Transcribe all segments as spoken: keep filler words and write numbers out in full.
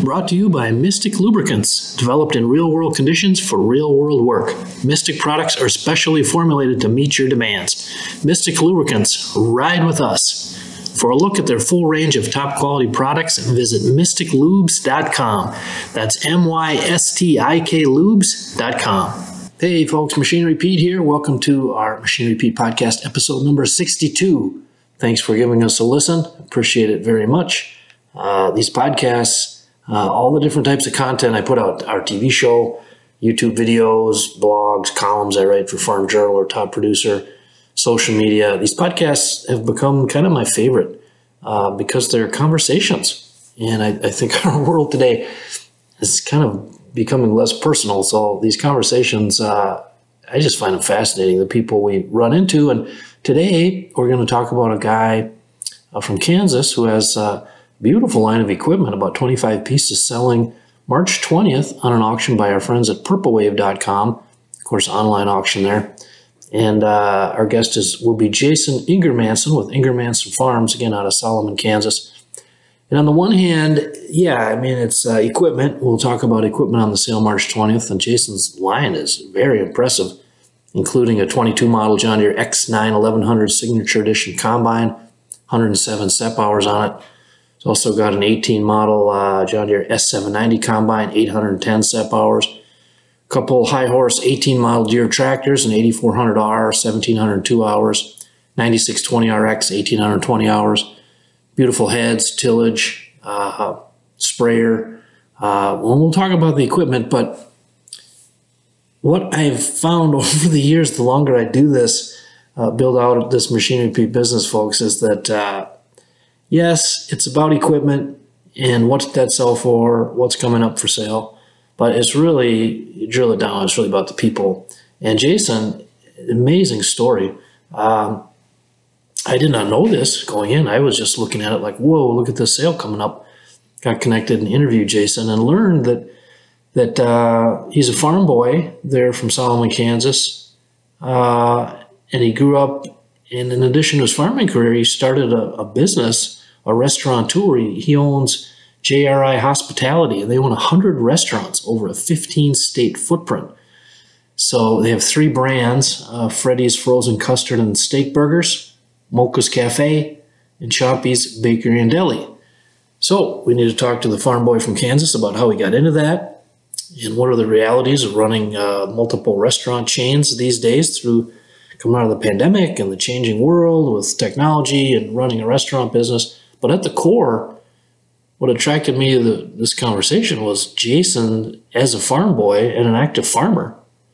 brought to you by Mystic Lubricants, developed in real-world conditions for real-world work. Mystic products are specially formulated to meet your demands. Mystic Lubricants, ride with us. For a look at their full range of top-quality products, visit mystic lubes dot com. That's M Y S T I K lubes dot com. Hey folks, Machinery Pete here. Welcome to our Machinery Pete podcast, episode number sixty-two. Thanks for giving us a listen. Appreciate it very much. Uh, these podcasts, uh, all the different types of content I put out, our T V show, YouTube videos, blogs, columns I write for Farm Journal or Top Producer, social media. These podcasts have become kind of my favorite uh, because they're conversations. And I, I think our world today is kind of becoming less personal. So these conversations, uh, I just find them fascinating, the people we run into. And today we're going to talk about a guy uh, from Kansas who has a beautiful line of equipment, about twenty-five pieces, selling March twentieth on an auction by our friends at purple wave dot com. Of course, online auction there. And uh, our guest is will be Jason Ingermanson with Ingermanson Farms, again, out of Solomon, Kansas. And on the one hand, yeah, I mean, it's uh, equipment. We'll talk about equipment on the sale March twentieth, and Jason's line is very impressive, including a twenty-two model John Deere X nine eleven hundred Signature Edition Combine, one hundred seven step hours on it. It's also got an eighteen model uh, John Deere S seven ninety Combine, eight hundred ten step hours. Couple high horse eighteen model Deere tractors, an eighty-four hundred R, seventeen hundred two hours, ninety-six twenty R X, eighteen hundred twenty hours, beautiful heads, tillage, uh, sprayer. Uh, well, we'll talk about the equipment, but what I've found over the years, the longer I do this, uh, build out this Machinery Pete business, folks, is that, uh, yes, it's about equipment and what's that sell for, what's coming up for sale. But it's really, you drill it down, it's really about the people. And Jason, amazing story. Um, I did not know this going in. I was just looking at it like, whoa, look at this sale coming up. Got connected and interviewed Jason and learned that that uh, he's a farm boy there from Solomon, Kansas. Uh, and he grew up, and in addition to his farming career, he started a, a business, a restaurateur. He, he owns J R I Hospitality, and they own one hundred restaurants over a fifteen state footprint. So they have three brands, uh, Freddy's Frozen Custard and Steak Burgers, Mocha's Cafe, and Choppy's Bakery and Deli. So we need to talk to the farm boy from Kansas about how he got into that and what are the realities of running uh, multiple restaurant chains these days through coming out of the pandemic and the changing world with technology and running a restaurant business. But at the core, what attracted me to the, this conversation was Jason, as a farm boy and an active farmer,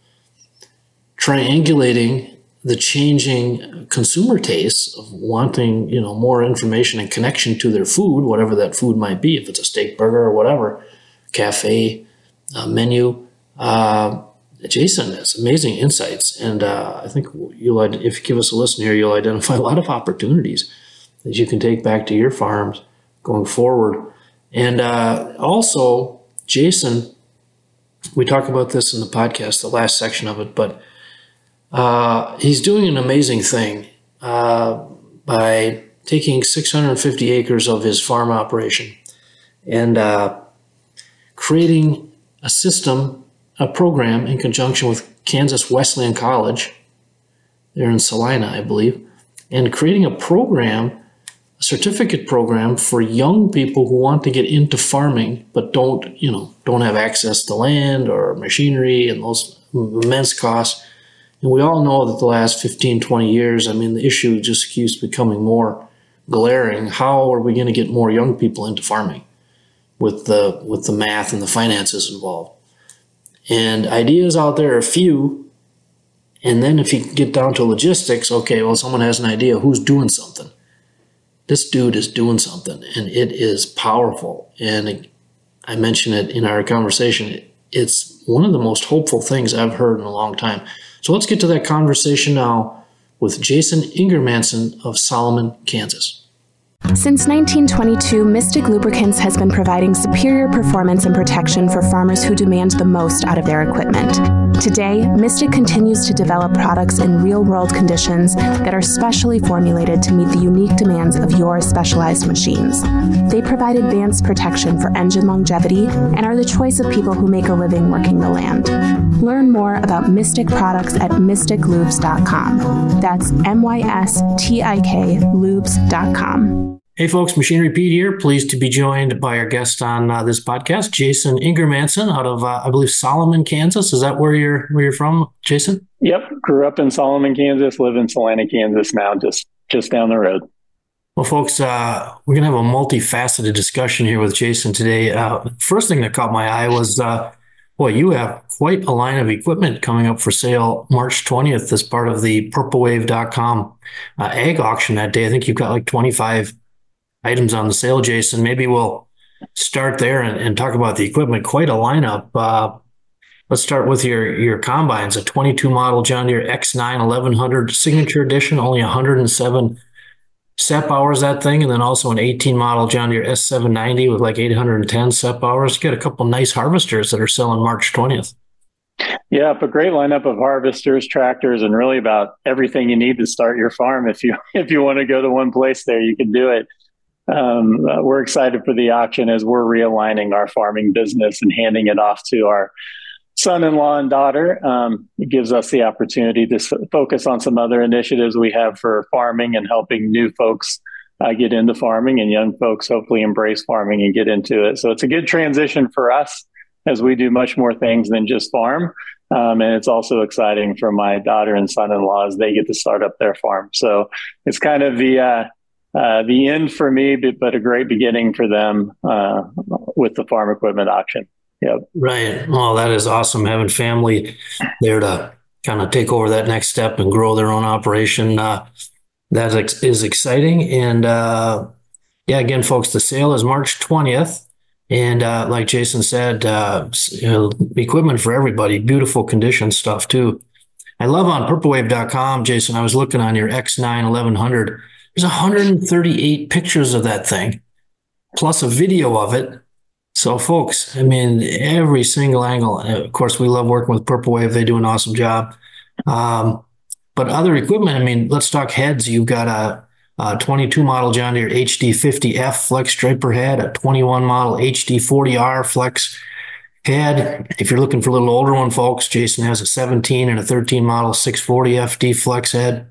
triangulating the changing consumer tastes of wanting, you know, more information and connection to their food, whatever that food might be, if it's a steak burger or whatever, cafe, uh, menu. Uh, Jason has amazing insights, and uh, I think you'll, if you give us a listen here, you'll identify a lot of opportunities that you can take back to your farms going forward. And uh, also, Jason, we talk about this in the podcast, the last section of it, but uh, he's doing an amazing thing uh, by taking six hundred fifty acres of his farm operation and uh, creating a system, a program in conjunction with Kansas Wesleyan College, there in Salina, I believe, and creating a program, a certificate program for young people who want to get into farming but don't, you know, don't have access to land or machinery and those immense costs. And we all know that the last fifteen, twenty years, I mean, the issue just keeps becoming more glaring. How are we going to get more young people into farming with the with the math and the finances involved? And ideas out there are few. And then if you get down to logistics, okay, well, someone has an idea, who's doing something? This dude is doing something, and it is powerful. And it, I mentioned it in our conversation. It's one of the most hopeful things I've heard in a long time. So let's get to that conversation now with Jason Ingermanson of Solomon, Kansas. Since nineteen twenty-two, Mystic Lubricants has been providing superior performance and protection for farmers who demand the most out of their equipment. Today, Mystic continues to develop products in real-world conditions that are specially formulated to meet the unique demands of your specialized machines. They provide advanced protection for engine longevity and are the choice of people who make a living working the land. Learn more about Mystic products at mystic lubes dot com. That's M Y S T I K lubes dot com. Hey folks, Machinery Pete here. Pleased to be joined by our guest on uh, this podcast, Jason Ingermanson, out of uh, I believe Solomon, Kansas. Is that where you're where you're from, Jason? Yep, grew up in Solomon, Kansas. Live in Salina, Kansas now, just just down the road. Well, folks, uh, we're gonna have a multifaceted discussion here with Jason today. Uh, first thing that caught my eye was, uh, boy, you have quite a line of equipment coming up for sale March twentieth as part of the purple wave dot com uh, ag auction that day. I think you've got like twenty-five items on the sale, Jason. Maybe we'll start there and, and talk about the equipment. Quite a lineup. Uh, let's start with your your combines. A twenty-two model John Deere X nine eleven hundred Signature Edition, only one hundred seven S E P hours, that thing. And then also an eighteen model John Deere S seven ninety with like eight hundred ten S E P hours. You got a couple nice harvesters that are selling March twentieth. Yeah, a great lineup of harvesters, tractors, and really about everything you need to start your farm. If you if you want to go to one place there, you can do it. Um, uh, we're excited for the auction as we're realigning our farming business and handing it off to our son-in-law and daughter. Um, it gives us the opportunity to s- focus on some other initiatives we have for farming and helping new folks uh, get into farming and young folks hopefully embrace farming and get into it. So it's a good transition for us as we do much more things than just farm. Um, and it's also exciting for my daughter and son-in-law as they get to start up their farm. So it's kind of the uh, Uh, the end for me, but, but a great beginning for them uh, with the farm equipment auction. Yep. Right. Well, that is awesome. Having family there to kind of take over that next step and grow their own operation. Uh, that ex- is exciting. And uh, yeah, again, folks, the sale is March twentieth. And uh, like Jason said, uh, you know, equipment for everybody, beautiful condition stuff too. I love on purple wave dot com, Jason, I was looking on your X nine eleven hundred. There's one hundred thirty-eight pictures of that thing, plus a video of it. So, folks, I mean, every single angle. Of course, we love working with Purple Wave. They do an awesome job. Um, but other equipment, I mean, let's talk heads. You've got a, a twenty-two model John Deere H D fifty F flex striper head, a twenty-one model H D forty R flex head. If you're looking for a little older one, folks, Jason has a seventeen and a thirteen model six forty F D flex head.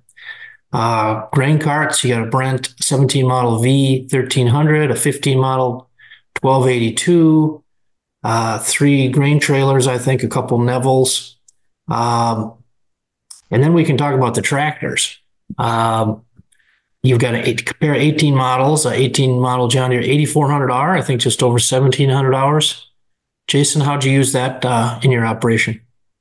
Uh, grain carts, you got a Brent seventeen model V thirteen hundred, a fifteen model twelve eighty-two, uh, three grain trailers, I think, a couple Neville's. Um, and then we can talk about the tractors. Um, you've got a, a pair of eighteen models, a eighteen model John Deere eighty-four hundred R, I think just over seventeen hundred hours. Jason, how'd you use that uh, in your operation?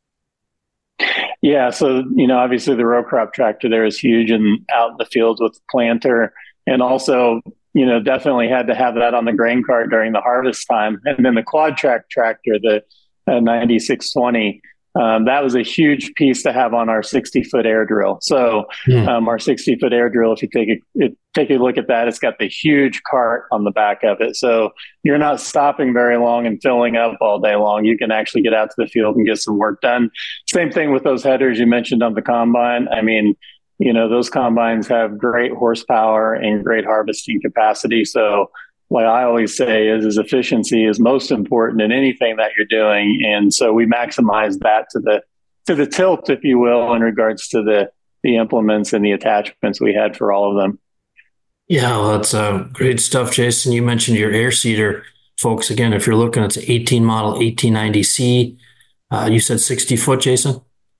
Yeah, so, you know, obviously the row crop tractor there is huge and out in the fields with the planter. And also, you know, definitely had to have that on the grain cart during the harvest time. And then the quad track tractor, the uh, ninety-six twenty, um, that was a huge piece to have on our sixty foot air drill. So Hmm. um, our sixty foot air drill, if you take a, it, take a look at that, it's got the huge cart on the back of it. So you're not stopping very long and filling up all day long. You can actually get out to the field and get some work done. Same thing with those headers you mentioned on the combine. I mean, you know, those combines have great horsepower and great harvesting capacity. So what I always say is, is efficiency is most important in anything that you're doing. And so we maximize that to the to the tilt, if you will, in regards to the the implements and the attachments we had for all of them. Yeah, well, that's uh, great stuff, Jason. You mentioned your air seeder, folks. Again, if you're looking, it's an eighteen model eighteen ninety C. Uh, you said sixty foot, Jason?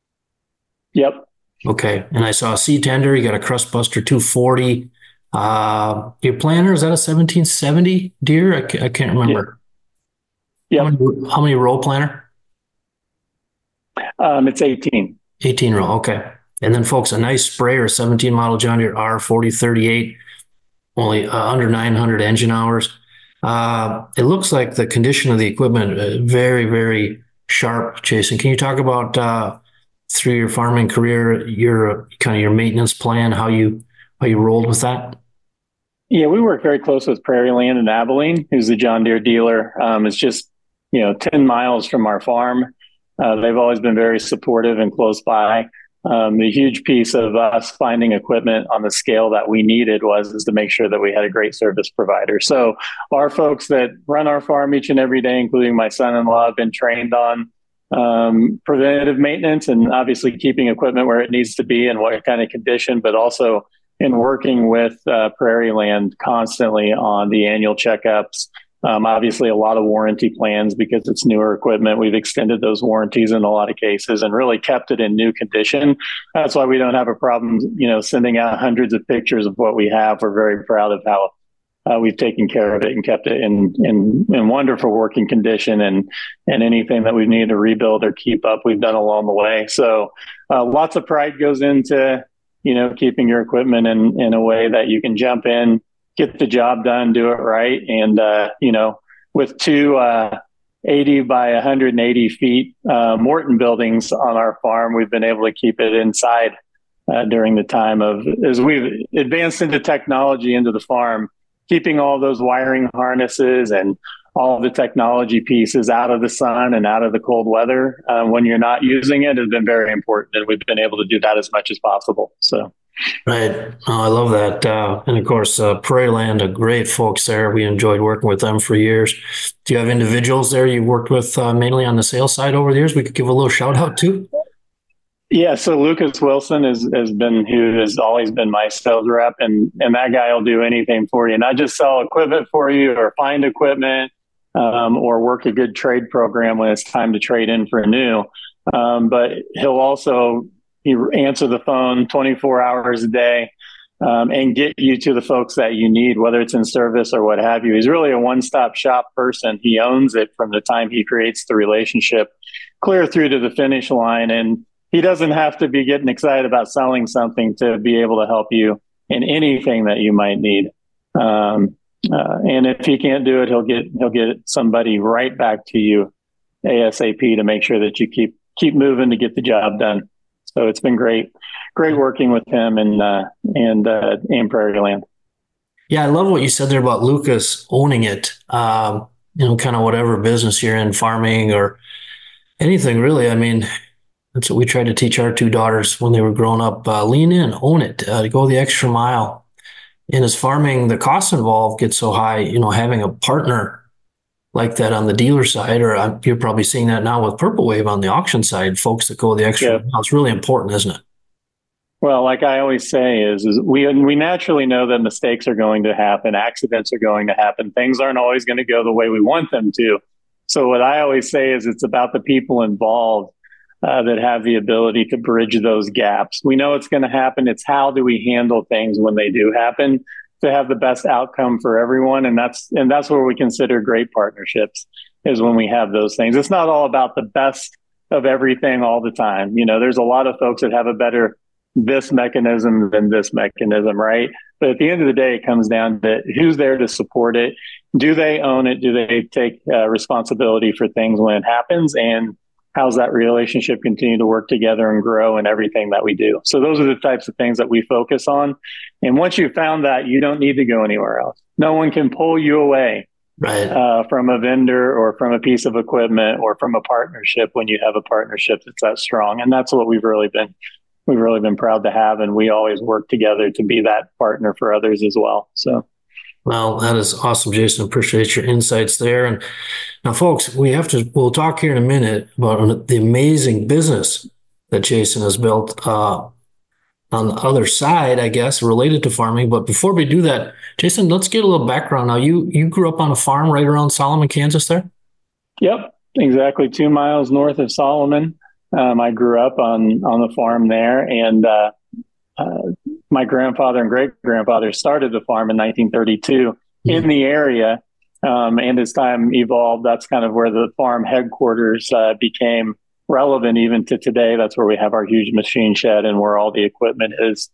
Yep. Okay. And I saw a C tender. You got a Crust Buster two forty. Uh, your planter, is that a seventeen seventy Deere? I, ca- I can't remember. Yeah. How Yep. many, how many row planter? Um, it's eighteen. eighteen row. Okay. And then, folks, a nice sprayer, seventeen model John Deere R forty thirty-eight, only uh, under nine hundred engine hours. Uh, it looks like the condition of the equipment uh, very, very sharp. Jason, can you talk about uh, through your farming career, your uh, kind of your maintenance plan, how you how you rolled with that? Yeah, we work very close with Prairie Land in Abilene, who's the John Deere dealer. Um, it's just, you know, ten miles from our farm. Uh, they've always been very supportive and close by. Um, the huge piece of us finding equipment on the scale that we needed was is to make sure that we had a great service provider. So our folks that run our farm each and every day, including my son-in-law, have been trained on um, preventative maintenance and obviously keeping equipment where it needs to be and what kind of condition, but also in working with uh, Prairie Land constantly on the annual checkups. Um, obviously, a lot of warranty plans because it's newer equipment. We've extended those warranties in a lot of cases and really kept it in new condition. That's why we don't have a problem, you know, sending out hundreds of pictures of what we have. We're very proud of how uh, we've taken care of it and kept it in, in in wonderful working condition. And and anything that we need to rebuild or keep up, we've done along the way. So uh, lots of pride goes into, you know, keeping your equipment in in a way that you can jump in, get the job done, do it right. And, uh, you know, with two uh, eighty by one hundred eighty feet uh, Morton buildings on our farm, we've been able to keep it inside uh, during the time of, as we've advanced into technology into the farm, keeping all those wiring harnesses and all of the technology pieces out of the sun and out of the cold weather uh, when you're not using it has been very important. And we've been able to do that as much as possible. So. Right. Oh, I love that. Uh, and of course, uh, Prairie Land, a great folks there. We enjoyed working with them for years. Do you have individuals there you worked with uh, mainly on the sales side over the years we could give a little shout out to? Yeah. So Lucas Wilson has, has been, who has always been my sales rep, and, and that guy will do anything for you. Not just sell equipment for you or find equipment um, or work a good trade program when it's time to trade in for new. Um, but he'll also He answer the phone twenty-four hours a day um, and get you to the folks that you need, whether it's in service or what have you. He's really a one-stop shop person. He owns it from the time he creates the relationship clear through to the finish line. And he doesn't have to be getting excited about selling something to be able to help you in anything that you might need. Um, uh, and if he can't do it, he'll get he'll get somebody right back to you ASAP to make sure that you keep keep moving to get the job done. So it's been great, great working with him and uh, and uh, and Prairie Land. Yeah, I love what you said there about Lucas owning it. Um, you know, kind of whatever business you're in, farming or anything really. I mean, that's what we tried to teach our two daughters when they were growing up. Uh, lean in, own it, uh, go the extra mile. And as farming, the costs involved get so high. You know, having a partner like that on the dealer side, or uh, you're probably seeing that now with Purple Wave on the auction side, folks that go the extra yeah. mile. It's really important, isn't it? Well, like I always say is, is we, we naturally know that mistakes are going to happen. Accidents are going to happen. Things aren't always going to go the way we want them to. So what I always say is it's about the people involved uh, that have the ability to bridge those gaps. We know it's going to happen. It's how do we handle things when they do happen to have the best outcome for everyone. And that's, and that's where we consider great partnerships, is when we have those things. It's not all about the best of everything all the time. You know, there's a lot of folks that have a better this mechanism than this mechanism, right? But at the end of the day, it comes down to who's there to support it. Do they own it? Do they take uh, responsibility for things when it happens? And how's that relationship continue to work together and grow in everything that we do? So those are the types of things that we focus on. And once you've found that, you don't need to go anywhere else. No one can pull you away right. uh, from a vendor or from a piece of equipment or from a partnership when you have a partnership that's that strong. And that's what we've really been we've really been proud to have. And we always work together to be that partner for others as well. So. Well, that is awesome, Jason. Appreciate your insights there. And now, folks, we have to, we'll talk here in a minute about the amazing business that Jason has built uh, on the other side, I guess, related to farming. But before we do that, Jason, let's get a little background. Now, you you grew up on a farm right around Solomon, Kansas there? Yep, exactly. Two miles north of Solomon. Um, I grew up on, on the farm there. And uh, uh, my grandfather and great-grandfather started the farm in nineteen thirty-two mm-hmm. in the area. Um, and as time evolved, that's kind of where the farm headquarters uh, became relevant even to today. That's where we have our huge machine shed and where all the equipment is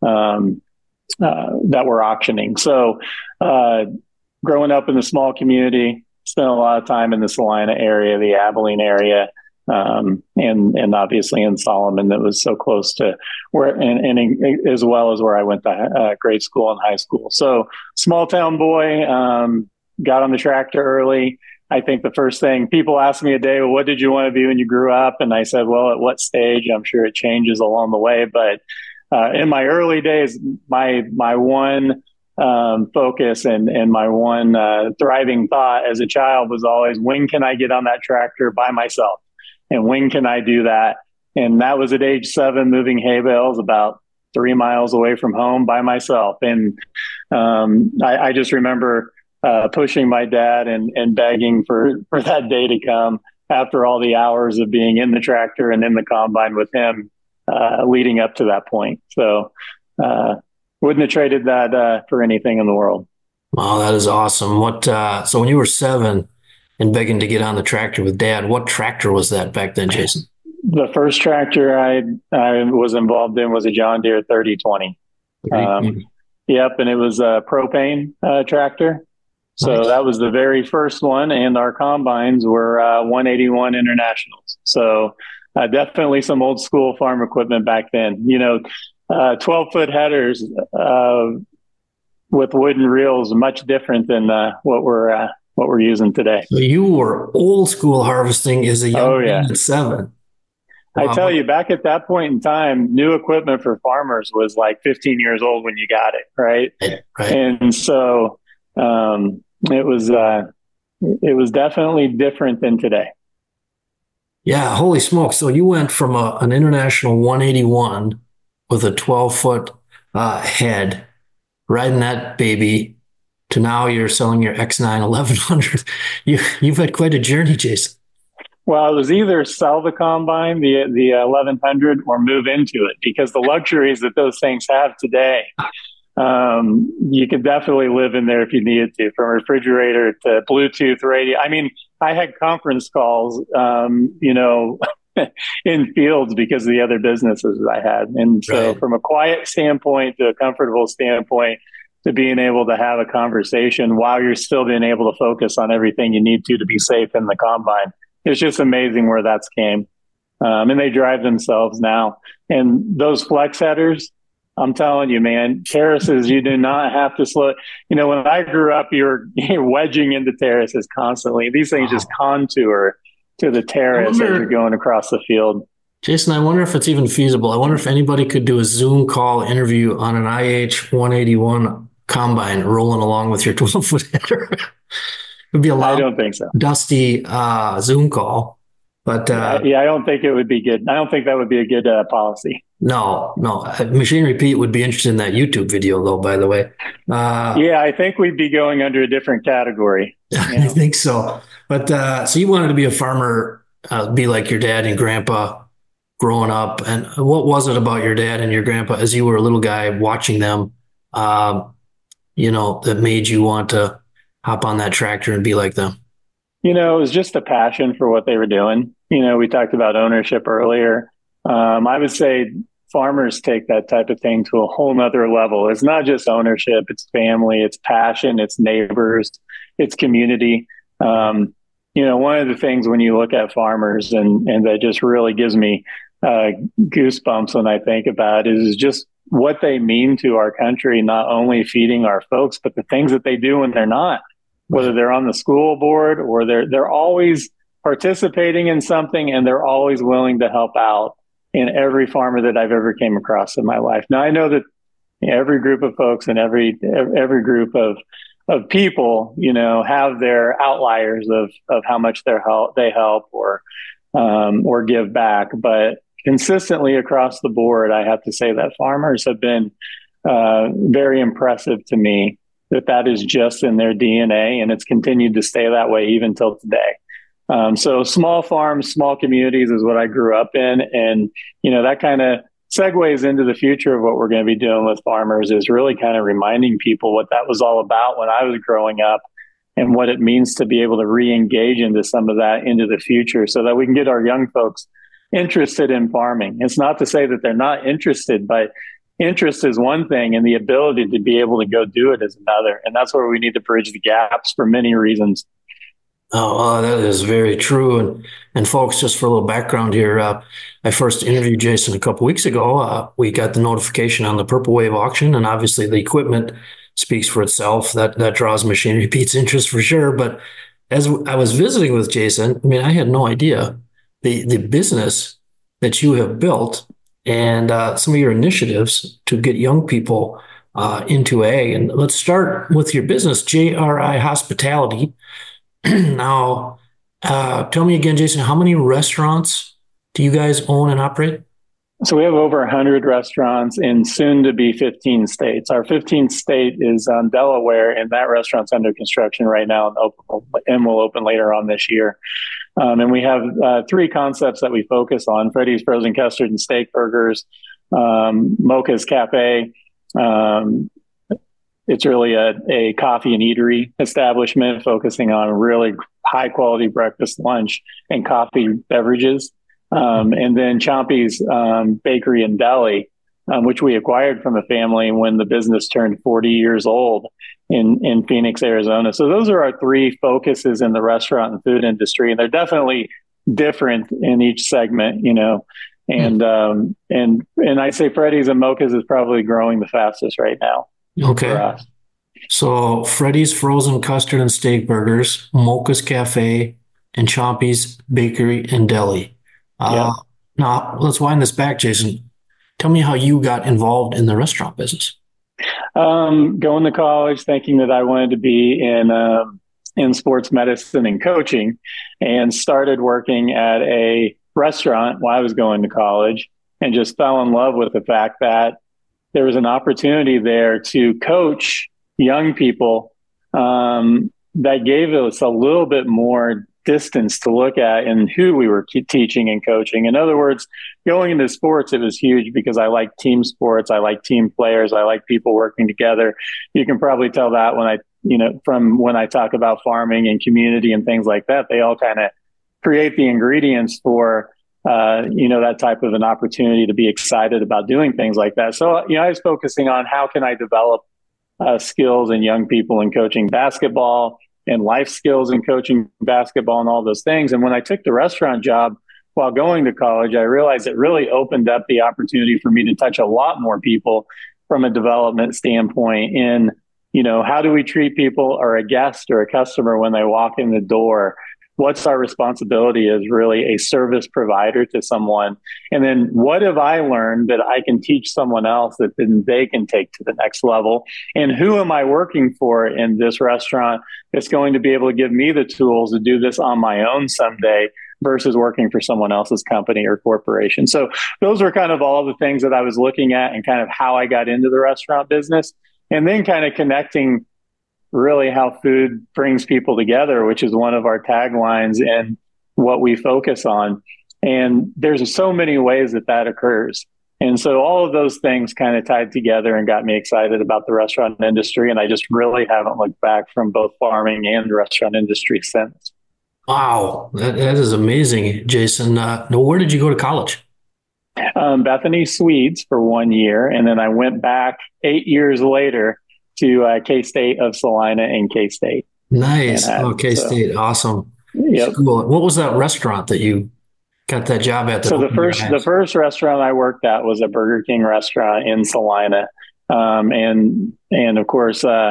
um, uh, that we're auctioning. So uh, growing up in the small community, spent a lot of time in the Salina area, the Abilene area. Um, and, and obviously in Solomon, that was so close to where, and, and in, as well as where I went to uh, grade school and high school. So small town boy, um, got on the tractor early. I think the first thing people ask me a day, well, what did you want to be when you grew up? And I said, well, at what stage? I'm sure it changes along the way. But uh, in my early days, my my one um, focus and, and my one uh, thriving thought as a child was always, when can I get on that tractor by myself? And when can I do that? And that was at age seven, moving hay bales about three miles away from home by myself. And um, I, I just remember Uh, pushing my dad and, and begging for, for that day to come after all the hours of being in the tractor and in the combine with him uh, leading up to that point. So uh, wouldn't have traded that uh, for anything in the world. Wow, that is awesome. What? Uh, so when you were seven and begging to get on the tractor with dad, what tractor was that back then, Jason? The first tractor I I was involved in was a John Deere thirty twenty. Um, yep, and it was a propane uh, tractor. So nice. That was the very first one, and our combines were uh, one eighty-one Internationals. So uh, definitely some old school farm equipment back then. You know, uh, twelve foot headers uh, with wooden reels, much different than uh, what we're uh, what we're using today. So you were old school harvesting as a young oh, yeah. man at seven. Wow. I tell you, back at that point in time, new equipment for farmers was like fifteen years old when you got it, right? Right. And so. Um, It was uh, it was definitely different than today. Yeah, holy smoke! So you went from a, an International one eighty-one with a twelve foot uh, head, riding that baby, to now you're selling your X nine eleven hundred. You you've had quite a journey, Jason. Well, it was either sell the combine, the the eleven hundred, or move into it, because the luxuries that those things have today. Um, you could definitely live in there if you needed to, from refrigerator to Bluetooth radio. I mean, I had conference calls, um, you know, in fields because of the other businesses that I had. And so right. From a quiet standpoint to a comfortable standpoint to being able to have a conversation while you're still being able to focus on everything you need to, to be safe in the combine. It's just amazing where that's came. Um, and they drive themselves now. And those flex headers, I'm telling you, man, terraces, you do not have to slow. You know, when I grew up, you were you're wedging into terraces constantly. These things wow. just contour to the terrace wonder, as you're going across the field. Jason, I wonder if it's even feasible. I wonder if anybody could do a Zoom call interview on an I H one eighty-one combine rolling along with your twelve foot header. It would be a lot. I don't think so. Dusty uh, Zoom call. But uh, yeah, I don't think it would be good. I don't think that would be a good uh, policy. No, no. Machinery Pete would be interested in that YouTube video, though, by the way. Uh, yeah, I think we'd be going under a different category. You know? I think so. But uh, so you wanted to be a farmer, uh, be like your dad and grandpa growing up. And what was it about your dad and your grandpa as you were a little guy watching them, uh, you know, that made you want to hop on that tractor and be like them? You know, it was just a passion for what they were doing. You know, we talked about ownership earlier. Um, I would say farmers take that type of thing to a whole nother level. It's not just ownership, it's family, it's passion, it's neighbors, it's community. Um, you know, one of the things when you look at farmers, and, and that just really gives me uh, goosebumps when I think about it, is just what they mean to our country, not only feeding our folks, but the things that they do when they're not, whether they're on the school board or they're, they're always participating in something, and they're always willing to help out in every farmer that I've ever came across in my life. Now, I know that every group of folks and every every group of of people, you know, have their outliers of of how much they help they help or um, or give back. But consistently across the board, I have to say that farmers have been uh, very impressive to me. That that is just in their D N A, and it's continued to stay that way even till today. Um, so small farms, small communities is what I grew up in. And, you know, that kind of segues into the future of what we're going to be doing with farmers, is really kind of reminding people what that was all about when I was growing up and what it means to be able to re-engage into some of that into the future so that we can get our young folks interested in farming. It's not to say that they're not interested, but interest is one thing and the ability to be able to go do it is another. And that's where we need to bridge the gaps for many reasons. Oh, uh, that is very true. And and folks, just for a little background here, uh, I first interviewed Jason a couple weeks ago. Uh, we got the notification on the Purple Wave auction, and obviously the equipment speaks for itself. That that draws Machinery Pete's interest for sure. But as I was visiting with Jason, I mean, I had no idea the the business that you have built and uh, some of your initiatives to get young people uh, into ag. And let's start with your business, J R I Hospitality. Now, uh, tell me again, Jason, how many restaurants do you guys own and operate? So we have over one hundred restaurants in soon to be fifteen states. Our fifteenth state is um, Delaware, and that restaurant's under construction right now and, open, and will open later on this year. Um, and we have uh, three concepts that we focus on: Freddy's Frozen Custard and Steak Burgers, um, Mocha's Cafe. Um, It's really a, a coffee and eatery establishment focusing on really high quality breakfast, lunch, and coffee beverages. Um, and then Chompy's um, Bakery and Deli, um, which we acquired from a family when the business turned forty years old in, in Phoenix, Arizona. So those are our three focuses in the restaurant and food industry. And they're definitely different in each segment, you know. And um, and and I say Freddy's and Mocha's is probably growing the fastest right now. Okay. So Freddy's Frozen Custard and Steak Burgers, Mocha's Cafe, and Chompy's Bakery and Deli. Uh, Yeah. Now, let's wind this back, Jason. Tell me how you got involved in the restaurant business. Um, going to college, thinking that I wanted to be in um, in sports medicine and coaching, and started working at a restaurant while I was going to college, and just fell in love with the fact that there was an opportunity there to coach young people um, that gave us a little bit more distance to look at and who we were teaching and coaching. In other words, going into sports, it was huge because I like team sports. I like team players. I like people working together. You can probably tell that when I, you know, from when I talk about farming and community and things like that, they all kind of create the ingredients for Uh, you know, that type of an opportunity to be excited about doing things like that. So, you know, I was focusing on how can I develop uh, skills in young people in coaching basketball and life skills in coaching basketball and all those things. And when I took the restaurant job while going to college, I realized it really opened up the opportunity for me to touch a lot more people from a development standpoint in, you know, how do we treat people or a guest or a customer when they walk in the door? What's our responsibility as really a service provider to someone? And then what have I learned that I can teach someone else that then they can take to the next level? And who am I working for in this restaurant that's going to be able to give me the tools to do this on my own someday versus working for someone else's company or corporation? So those were kind of all the things that I was looking at and kind of how I got into the restaurant business, and then kind of connecting really how food brings people together, which is one of our taglines and what we focus on. And there's so many ways that that occurs. And so all of those things kind of tied together and got me excited about the restaurant industry. And I just really haven't looked back from both farming and the restaurant industry since. Wow, that, that is amazing, Jason. Uh, where did you go to college? Um, Bethany, Swedes for one year. And then I went back eight years later to uh, K-State of Salina and K-State. Nice. Oh, K-State. So, awesome. Yep. Cool. What was that restaurant that you got that job at? That so the first the first restaurant I worked at was a Burger King restaurant in Salina. Um, and, and of course, uh,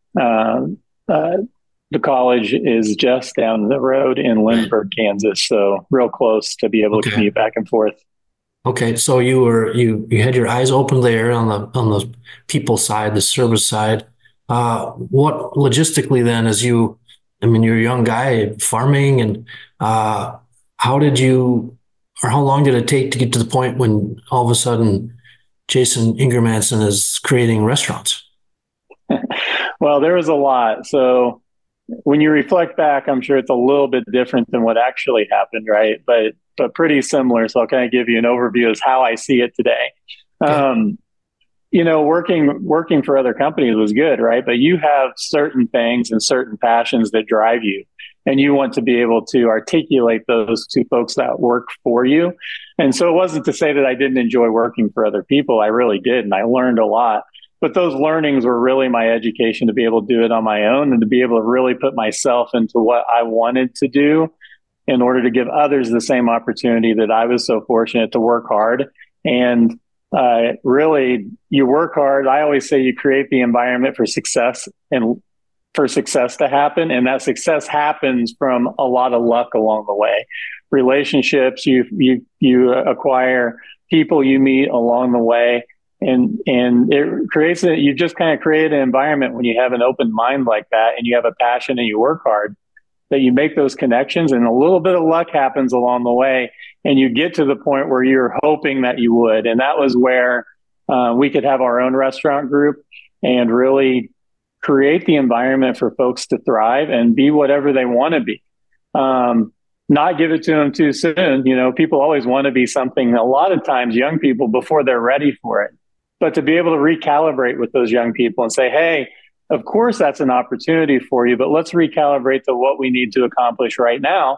uh, uh, the college is just down the road in Lynchburg, Kansas. So real close to be able okay. to commute back and forth. Okay, so you were you you had your eyes open there on the on the people side, the service side. Uh, what logistically then, as you, I mean, you're a young guy farming, and uh, how did you, or how long did it take to get to the point when all of a sudden Jason Ingermanson is creating restaurants? Well, there was a lot. So when you reflect back, I'm sure it's a little bit different than what actually happened, right? But but pretty similar. So I'll kind of give you an overview as how I see it today. Okay. Um, you know, working working for other companies was good, right? But you have certain things and certain passions that drive you, and you want to be able to articulate those to folks that work for you. And so it wasn't to say that I didn't enjoy working for other people. I really did, and I learned a lot. but those learnings were really my education to be able to do it on my own and to be able to really put myself into what I wanted to do in order to give others the same opportunity that I was so fortunate to work hard. And uh, really, you work hard. I always say you create the environment for success and for success to happen. And that success happens from a lot of luck along the way. Relationships, you you you acquire, people you meet along the way. And and it creates a, you just kind of create an environment when you have an open mind like that and you have a passion and you work hard, that you make those connections and a little bit of luck happens along the way and you get to the point where you're hoping that you would. And that was where uh, we could have our own restaurant group and really create the environment for folks to thrive and be whatever they want to be. Um, not give it to them too soon. You know, people always want to be something, a lot of times young people, before they're ready for it. But to be able to recalibrate with those young people and say, hey, of course that's an opportunity for you, but let's recalibrate to what we need to accomplish right now.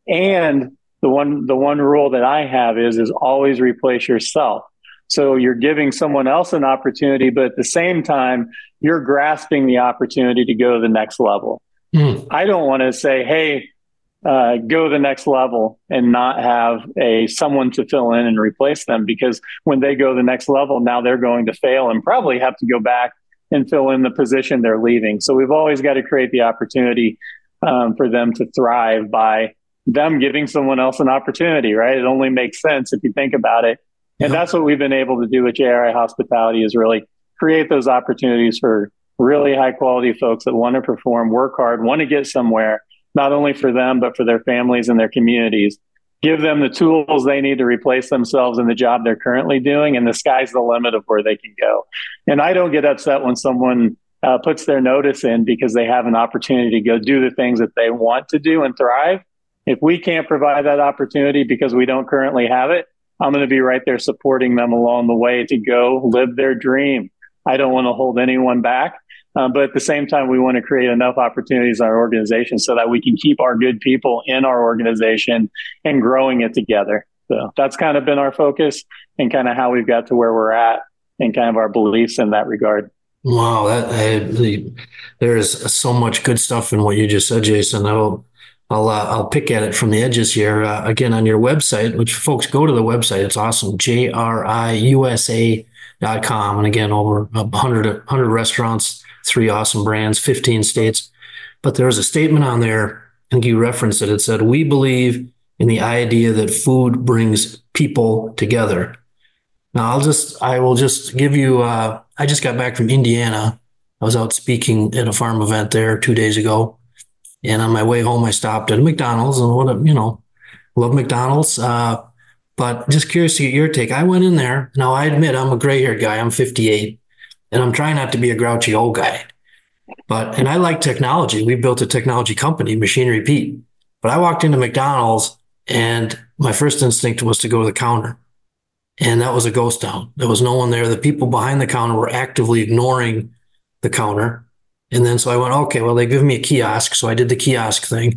And the one the one rule that I have is is always replace yourself. So you're giving someone else an opportunity, but at the same time, you're grasping the opportunity to go to the next level. Mm. I don't want to say, hey, uh, go to the next level and not have a someone to fill in and replace them, because when they go to the next level, now they're going to fail and probably have to go back and fill in the position they're leaving. So we've always got to create the opportunity um, for them to thrive by them giving someone else an opportunity, right? It only makes sense if you think about it. And yep. That's what we've been able to do with J R I Hospitality, is really create those opportunities for really high quality folks that want to perform, work hard, want to get somewhere, not only for them, but for their families and their communities. Give them the tools they need to replace themselves in the job they're currently doing, and the sky's the limit of where they can go. And I don't get upset when someone uh, puts their notice in because they have an opportunity to go do the things that they want to do and thrive. If we can't provide that opportunity because we don't currently have it, I'm going to be right there supporting them along the way to go live their dream. I don't want to hold anyone back. Um, but at the same time, we want to create enough opportunities in our organization so that we can keep our good people in our organization and growing it together. So that's kind of been our focus and kind of how we've got to where we're at and kind of our beliefs in that regard. Wow, that I, the, there's so much good stuff in what you just said, Jason. I'll I'll uh, I'll pick at it from the edges here. Uh, again, on your website, which folks go to the website, it's awesome, J R I U S A dot com. And again, over one hundred, one hundred restaurants, three awesome brands, fifteen states. But there was a statement on there, I think you referenced it. It said, "We believe in the idea that food brings people together." Now, I'll just, I will just give you, uh, I just got back from Indiana. I was out speaking at a farm event there two days ago. And on my way home, I stopped at a McDonald's, and what, you know, love McDonald's. Uh, but just curious to get your take. I went in there. Now, I admit I'm a gray-haired guy. I'm fifty-eight, and I'm trying not to be a grouchy old guy. But, and I like technology. We built a technology company, Machinery Pete. But I walked into McDonald's, and my first instinct was to go to the counter. And that was a ghost town. There was no one there. The people behind the counter were actively ignoring the counter. And then so I went, okay, well, they give me a kiosk. So I did the kiosk thing.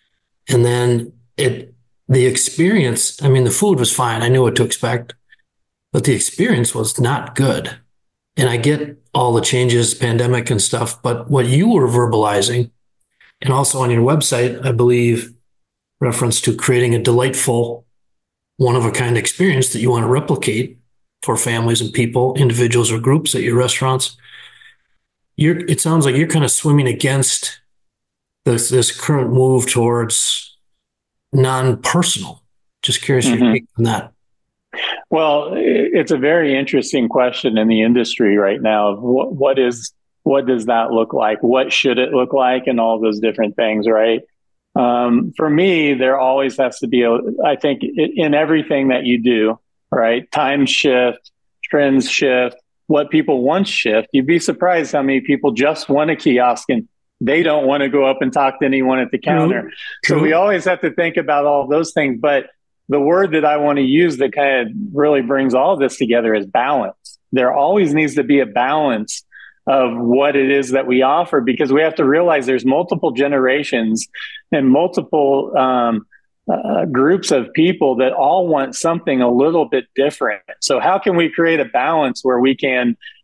And then it, the experience, I mean, the food was fine. I knew what to expect, but the experience was not good. And I get all the changes, pandemic and stuff, but what you were verbalizing, and also on your website, I believe, reference to creating a delightful, one-of-a-kind experience that you want to replicate for families and people, individuals or groups at your restaurants. You're, it sounds like you're kind of swimming against this, this current move towards non-personal. Just curious mm-hmm. your take on that. Well, it's a very interesting question in the industry right now. What, what is, what does that look like? What should it look like? And all those different things, right? Um, for me, there always has to be, a, I think in everything that you do, right? Times shift, trends shift, what people want shift. You'd be surprised how many people just want a kiosk and they don't want to go up and talk to anyone at the counter. True. So we always have to think about all those things. But the word that I want to use that kind of really brings all of this together is balance. There always needs to be a balance of what it is that we offer, because we have to realize there's multiple generations and multiple um, uh, groups of people that all want something a little bit different. So how can we create a balance where we can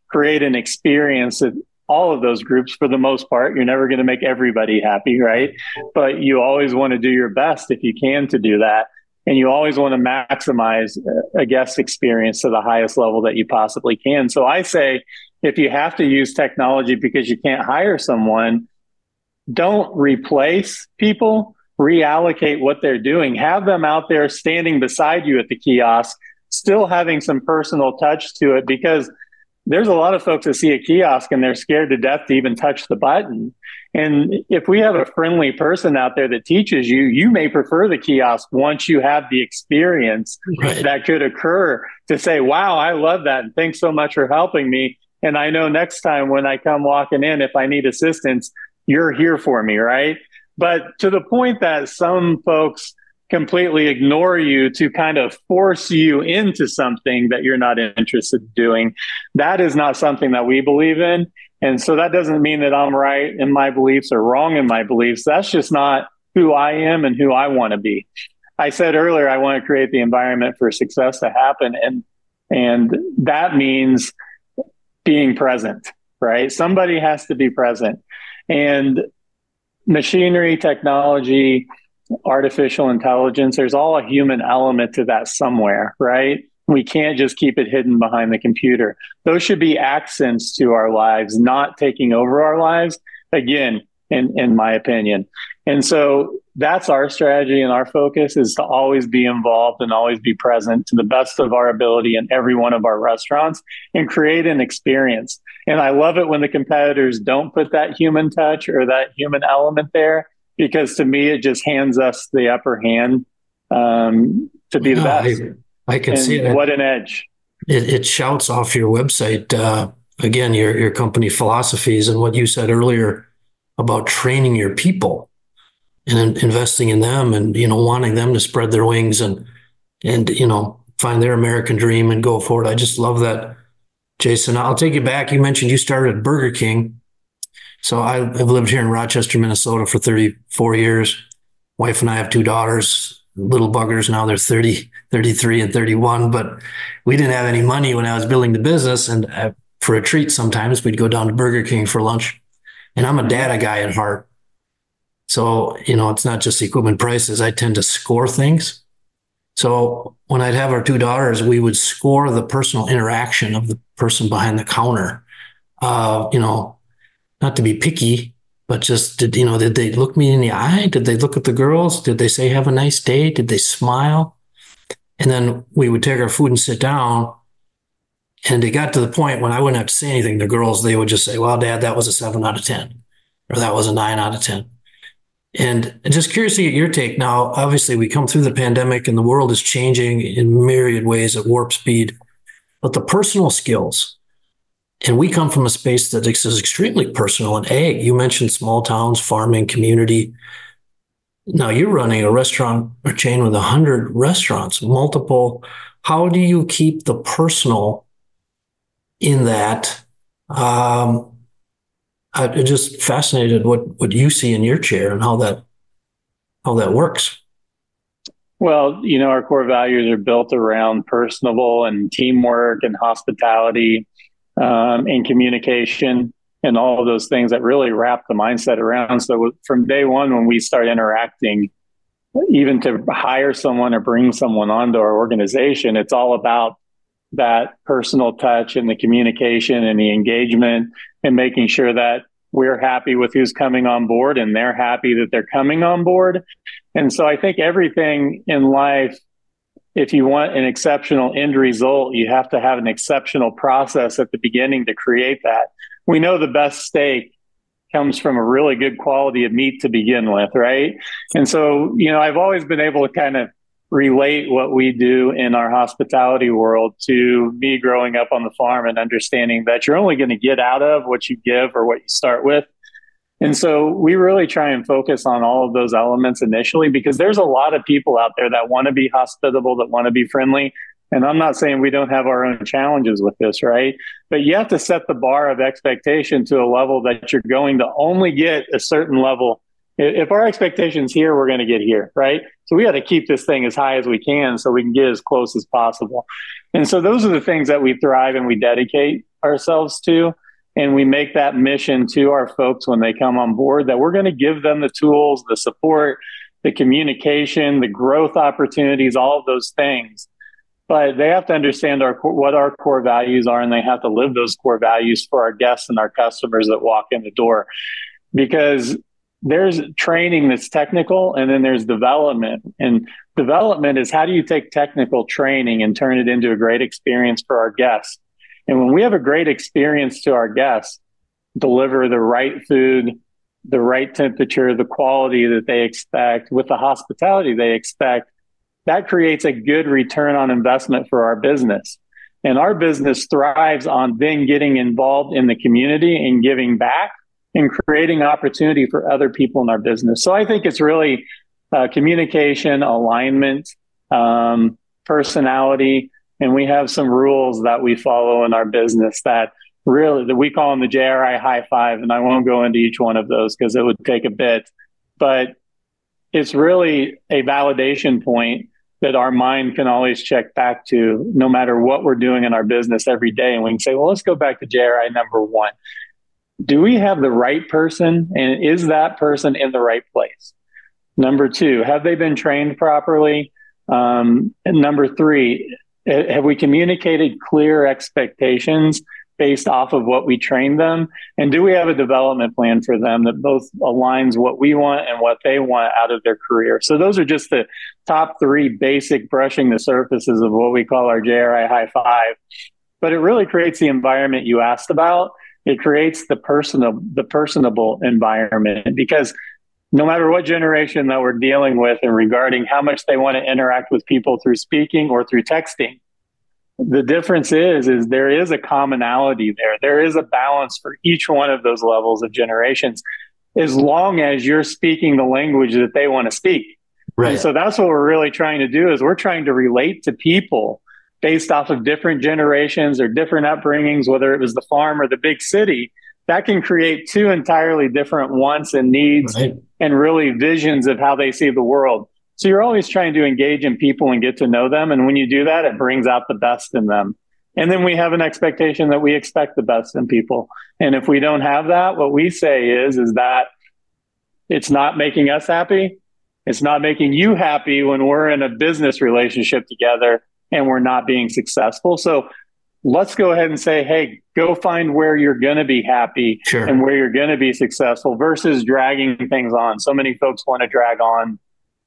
create an experience that all of those groups, for the most part, you're never going to make everybody happy, right? But you always want to do your best if you can to do that. And you always want to maximize a guest experience to the highest level that you possibly can. So I say, if you have to use technology because you can't hire someone, don't replace people, reallocate what they're doing. Have them out there standing beside you at the kiosk, still having some personal touch to it, because there's a lot of folks that see a kiosk and they're scared to death to even touch the button. And if we have a friendly person out there that teaches you, you may prefer the kiosk once you have the experience right. that could occur to say, wow, I love that. And thanks so much for helping me. And I know next time when I come walking in, if I need assistance, you're here for me, right? But to the point that some folks completely ignore you to kind of force you into something that you're not interested in doing, that is not something that we believe in. And so that doesn't mean that I'm right in my beliefs or wrong in my beliefs. That's just not who I am and who I want to be. I said earlier, I want to create the environment for success to happen. And, and that means being present, right? Somebody has to be present. And machinery, technology, artificial intelligence, there's all a human element to that somewhere, right? We can't just keep it hidden behind the computer. Those should be accents to our lives, not taking over our lives, again, in, in my opinion. And so that's our strategy, and our focus is to always be involved and always be present to the best of our ability in every one of our restaurants and create an experience. And I love it when the competitors don't put that human touch or that human element there, because to me, it just hands us the upper hand um, to be the yeah, best. I, I can and see it. What an edge. It, it shouts off your website, uh, again, your, your company philosophies and what you said earlier about training your people and in, investing in them and, you know, wanting them to spread their wings and, and, you know, find their American dream and go forward. I just love that, Jason. I'll take you back. You mentioned you started at Burger King. So I've lived here in Rochester, Minnesota for thirty-four years. Wife and I have two daughters, little buggers. Now they're thirty, thirty-three and thirty-one, but we didn't have any money when I was building the business. And uh, for a treat, sometimes we'd go down to Burger King for lunch. And I'm a data guy at heart. So, you know, it's not just equipment prices. I tend to score things. So when I'd have our two daughters, we would score the personal interaction of the person behind the counter. Uh, you know, not to be picky, but just, did, you know, did they look me in the eye? Did they look at the girls? Did they say, have a nice day? Did they smile? And then we would take our food and sit down. And it got to the point when I wouldn't have to say anything. The girls, they would just say, well, Dad, that was a seven out of ten, or that was a nine out of ten. And just curious to get your take. Now, obviously, we come through the pandemic and the world is changing in myriad ways at warp speed. But the personal skills, and we come from a space that is extremely personal and ag. You mentioned small towns, farming, community. Now you're running a restaurant or chain with a hundred restaurants, multiple. How do you keep the personal in that? Um, I'm just fascinated what, what you see in your chair and how that how that works. Well, you know, our core values are built around personable and teamwork and hospitality. Um, and communication and all of those things that really wrap the mindset around. So from day one, when we start interacting, even to hire someone or bring someone onto our organization, it's all about that personal touch and the communication and the engagement and making sure that we're happy with who's coming on board and they're happy that they're coming on board. And so I think everything in life, if you want an exceptional end result, you have to have an exceptional process at the beginning to create that. We know the best steak comes from a really good quality of meat to begin with, right? And so, you know, I've always been able to kind of relate what we do in our hospitality world to me growing up on the farm and understanding that you're only going to get out of what you give or what you start with. And so we really try and focus on all of those elements initially, because there's a lot of people out there that want to be hospitable, that want to be friendly. And I'm not saying we don't have our own challenges with this, right? But you have to set the bar of expectation to a level that you're going to only get a certain level. If our expectations here, we're going to get here, right? So we got to keep this thing as high as we can so we can get as close as possible. And so those are the things that we thrive and we dedicate ourselves to. And we make that mission to our folks when they come on board, that we're going to give them the tools, the support, the communication, the growth opportunities, all of those things. But they have to understand our what our core values are, and they have to live those core values for our guests and our customers that walk in the door. Because there's training that's technical, and then there's development. And development is, how do you take technical training and turn it into a great experience for our guests? And when we have a great experience to our guests, deliver the right food, the right temperature, the quality that they expect, with the hospitality they expect, that creates a good return on investment for our business. And our business thrives on then getting involved in the community and giving back and creating opportunity for other people in our business. So I think it's really uh, communication, alignment, um, personality. And we have some rules that we follow in our business that really, that we call them the J R I high five. And I won't go into each one of those because it would take a bit, but it's really a validation point that our mind can always check back to, no matter what we're doing in our business every day. And we can say, well, let's go back to J R I number one. Do we have the right person? And is that person in the right place? Number two, have they been trained properly? Um, and number three, have we communicated clear expectations based off of what we train them? And do we have a development plan for them that both aligns what we want and what they want out of their career? So those are just the top three basic brushing the surfaces of what we call our J R I high five. But it really creates the environment you asked about. It creates the personal, the personable environment, because no matter what generation that we're dealing with and regarding how much they want to interact with people through speaking or through texting, the difference is, is there is a commonality there. There is a balance for each one of those levels of generations, as long as you're speaking the language that they want to speak. Right. And so that's what we're really trying to do, is we're trying to relate to people based off of different generations or different upbringings, whether it was the farm or the big city. That can create two entirely different wants and needs, right, and really visions of how they see the world. So you're always trying to engage in people and get to know them. And when you do that, it brings out the best in them. And then we have an expectation that we expect the best in people. And if we don't have that, what we say is, is that it's not making us happy. It's not making you happy when we're in a business relationship together and we're not being successful. So let's go ahead and say, hey, go find where you're going to be happy, sure, and where you're going to be successful, versus dragging things on. So many folks want to drag on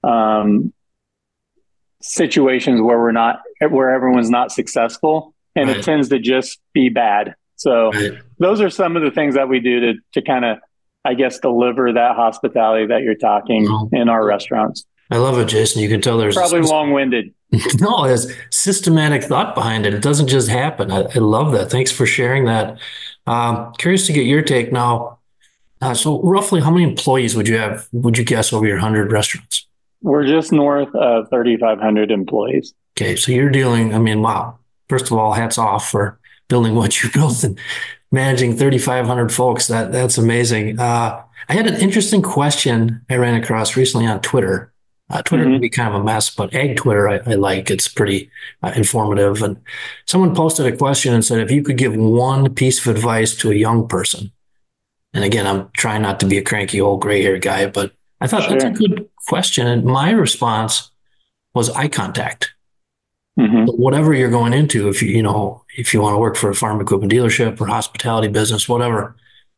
um, situations where we're not, where everyone's not successful, and right, it tends to just be bad. So right, those are some of the things that we do to, to kind of, I guess, deliver that hospitality that you're talking oh, in our restaurants. I love it, Jason. You can tell there's probably long-winded. No, there's systematic thought behind it. It doesn't just happen. I, I love that. Thanks for sharing that. Um, curious to get your take now. Uh, so roughly how many employees would you have, would you guess, over your one hundred restaurants? We're just north of thirty-five hundred employees. Okay. So you're dealing, I mean, wow. First of all, hats off for building what you built and managing thirty-five hundred folks. That That's amazing. Uh, I had an interesting question I ran across recently on Twitter. Uh, Twitter mm-hmm. can be kind of a mess, but Ag Twitter I, I like. It's pretty uh, informative. And someone posted a question and said, if you could give one piece of advice to a young person, and again, I'm trying not to be a cranky old gray hair guy, but I thought sure, that's a good question. And my response was eye contact. Mm-hmm. So whatever you're going into, if you, you know, if you want to work for a farm equipment dealership or hospitality business, whatever,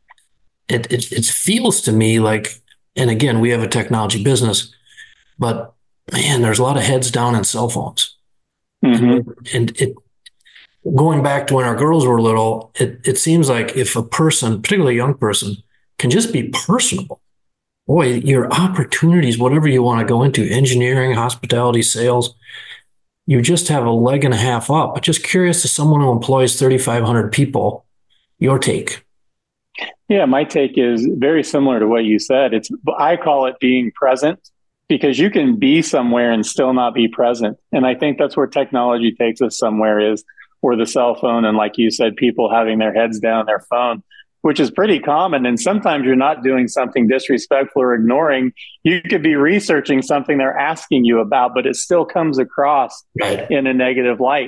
it, it, it feels to me like, and again, we have a technology business, but man, there's a lot of heads down on cell phones. Mm-hmm. And, and it, going back to when our girls were little, it, it seems like if a person, particularly a young person, can just be personable, boy, your opportunities, whatever you want to go into, engineering, hospitality, sales, you just have a leg and a half up. But just curious, to someone who employs thirty-five hundred people, your take. Yeah, my take is very similar to what you said. It's, I call it being present. Because you can be somewhere and still not be present. And I think that's where technology takes us somewhere, is where the cell phone, and like you said, people having their heads down their phone, which is pretty common. And sometimes you're not doing something disrespectful or ignoring. You could be researching something they're asking you about, but it still comes across right, in a negative light.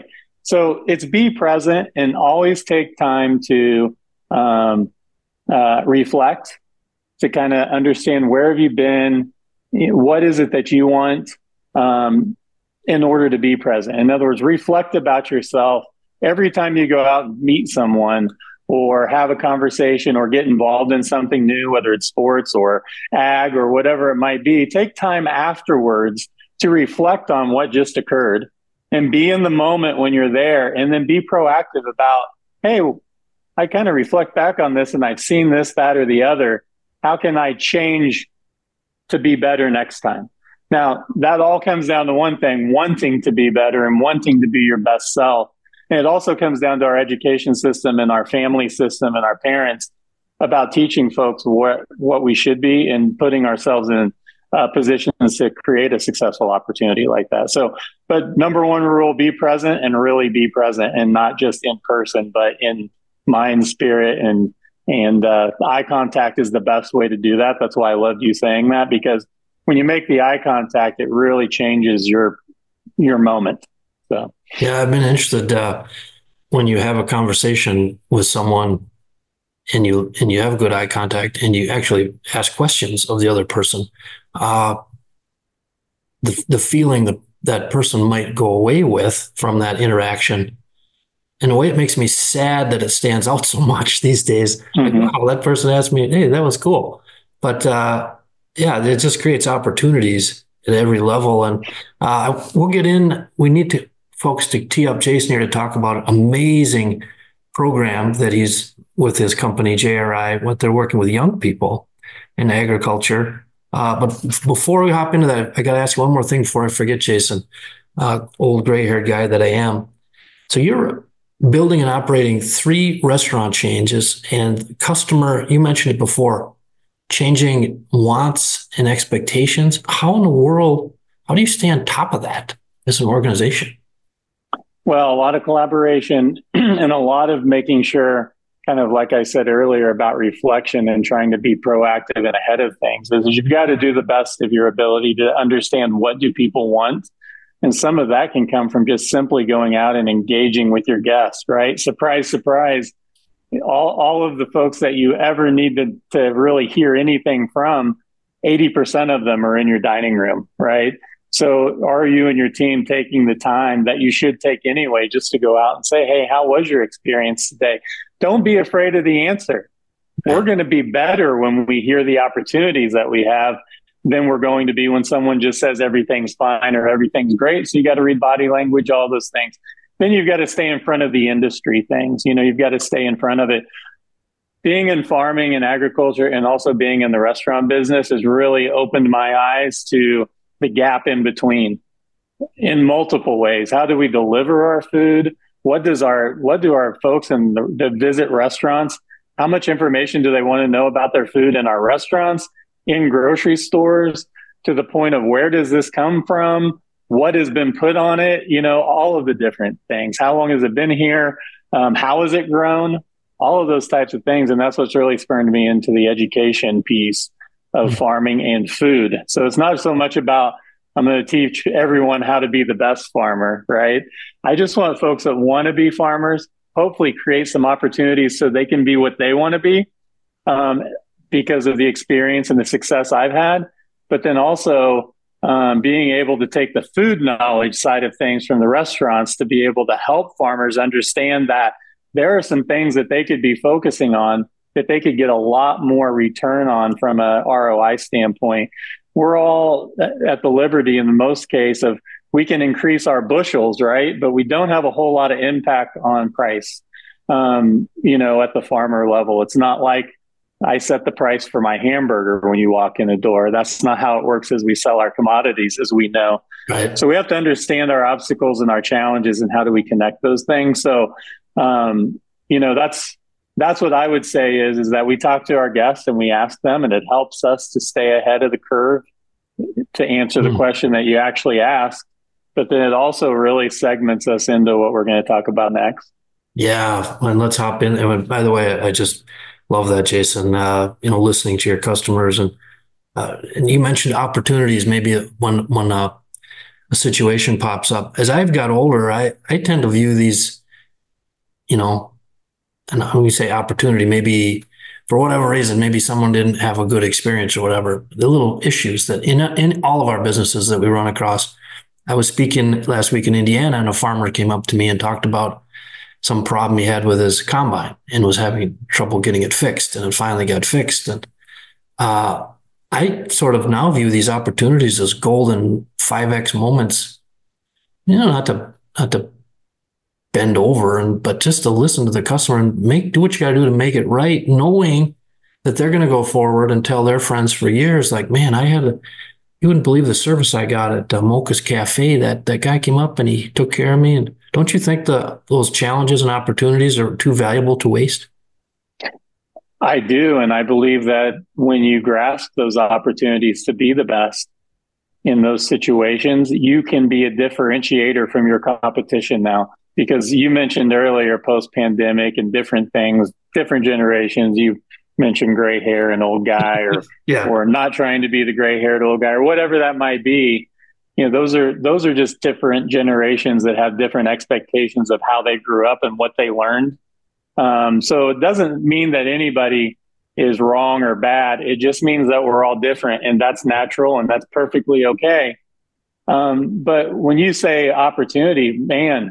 So it's be present and always take time to um, uh, reflect, to kind of understand where have you been, what is it that you want um, in order to be present. In other words, reflect about yourself every time you go out and meet someone or have a conversation or get involved in something new, whether it's sports or ag or whatever it might be. Take time afterwards to reflect on what just occurred and be in the moment when you're there, and then be proactive about, hey, I kind of reflect back on this and I've seen this, that, or the other. How can I change to be better next time? Now, that all comes down to one thing, wanting to be better and wanting to be your best self. And it also comes down to our education system and our family system and our parents about teaching folks what, what we should be and putting ourselves in uh, positions to create a successful opportunity like that. So, but number one rule, be present, and really be present, and not just in person, but in mind, spirit, and And uh, eye contact is the best way to do that. That's why I loved you saying that, because when you make the eye contact, it really changes your your moment. So yeah, I've been interested uh, when you have a conversation with someone and you and you have good eye contact and you actually ask questions of the other person. Uh, the the feeling that that person might go away with from that interaction. In a way, it makes me sad that it stands out so much these days. Mm-hmm. Like, wow, that person asked me, hey, that was cool. But uh, yeah, it just creates opportunities at every level. And uh, we'll get in. We need to folks to tee up Jason here to talk about an amazing program that he's with his company, J R I, what they're working with young people in agriculture. Uh, but before we hop into that, I got to ask you one more thing before I forget, Jason, uh, old gray-haired guy that I am. So you're building and operating three restaurant changes, and customer, you mentioned it before, changing wants and expectations. How in the world, how do you stay on top of that as an organization? Well, a lot of collaboration and a lot of making sure, kind of like I said earlier about reflection and trying to be proactive and ahead of things, is you've got to do the best of your ability to understand what do people want. And some of that can come from just simply going out and engaging with your guests, right? Surprise, surprise. All, all of the folks that you ever need to, to really hear anything from, eighty percent of them are in your dining room, right? So are you and your team taking the time that you should take anyway, just to go out and say, hey, how was your experience today? Don't be afraid of the answer. We're going to be better when we hear the opportunities that we have than we're going to be when someone just says everything's fine or everything's great. So you got to read body language, all those things. Then you've got to stay in front of the industry things. You know, you've got to stay in front of it. Being in farming and agriculture and also being in the restaurant business has really opened my eyes to the gap in between in multiple ways. How do we deliver our food? What does our, what do our folks in the, that visit restaurants, how much information do they want to know about their food in our restaurants, in grocery stores, to the point of where does this come from? What has been put on it? You know, all of the different things. How long has it been here? Um, how has it grown? All of those types of things. And that's what's really spurred me into the education piece of mm-hmm. farming and food. So it's not so much about, I'm going to teach everyone how to be the best farmer, right? I just want folks that want to be farmers, hopefully create some opportunities so they can be what they want to be um, because of the experience and the success I've had. But then also um, being able to take the food knowledge side of things from the restaurants to be able to help farmers understand that there are some things that they could be focusing on that they could get a lot more return on from a R O I standpoint. We're all at the liberty in the most case of we can increase our bushels, right? But we don't have a whole lot of impact on price, um, you know, at the farmer level. It's not like I set the price for my hamburger when you walk in the door. That's not how it works as we sell our commodities, as we know. Right. So we have to understand our obstacles and our challenges and how do we connect those things. So, um, you know, that's, that's what I would say is, is that we talk to our guests and we ask them, and it helps us to stay ahead of the curve to answer mm. the question that you actually asked. But then it also really segments us into what we're going to talk about next. Yeah. And let's hop in. And by the way, I just love that, Jason, uh, you know, listening to your customers and, uh, and you mentioned opportunities. Maybe when, when, uh, a situation pops up. As I've got older, I, I tend to view these, you know, and when we say opportunity, maybe for whatever reason, maybe someone didn't have a good experience or whatever, the little issues that in, in all of our businesses that we run across. I was speaking last week in Indiana, and a farmer came up to me and talked about some problem he had with his combine and was having trouble getting it fixed, and it finally got fixed. And uh, I sort of now view these opportunities as golden five X moments, you know, not to, not to bend over, and but just to listen to the customer and make do what you got to do to make it right, knowing that they're going to go forward and tell their friends for years, like, man, I had a, you wouldn't believe the service I got at uh, Mocha's Cafe. That that guy came up and he took care of me. And don't you think the those challenges and opportunities are too valuable to waste? I do, and I believe that when you grasp those opportunities to be the best in those situations, you can be a differentiator from your competition now. Because you mentioned earlier post-pandemic and different things, different generations. You mentioned gray hair and old guy, or yeah. or not trying to be the gray-haired old guy, or whatever that might be. You know, those are those are just different generations that have different expectations of how they grew up and what they learned. Um, so it doesn't mean that anybody is wrong or bad. It just means that we're all different, and that's natural, and that's perfectly okay. Um, but when you say opportunity, man,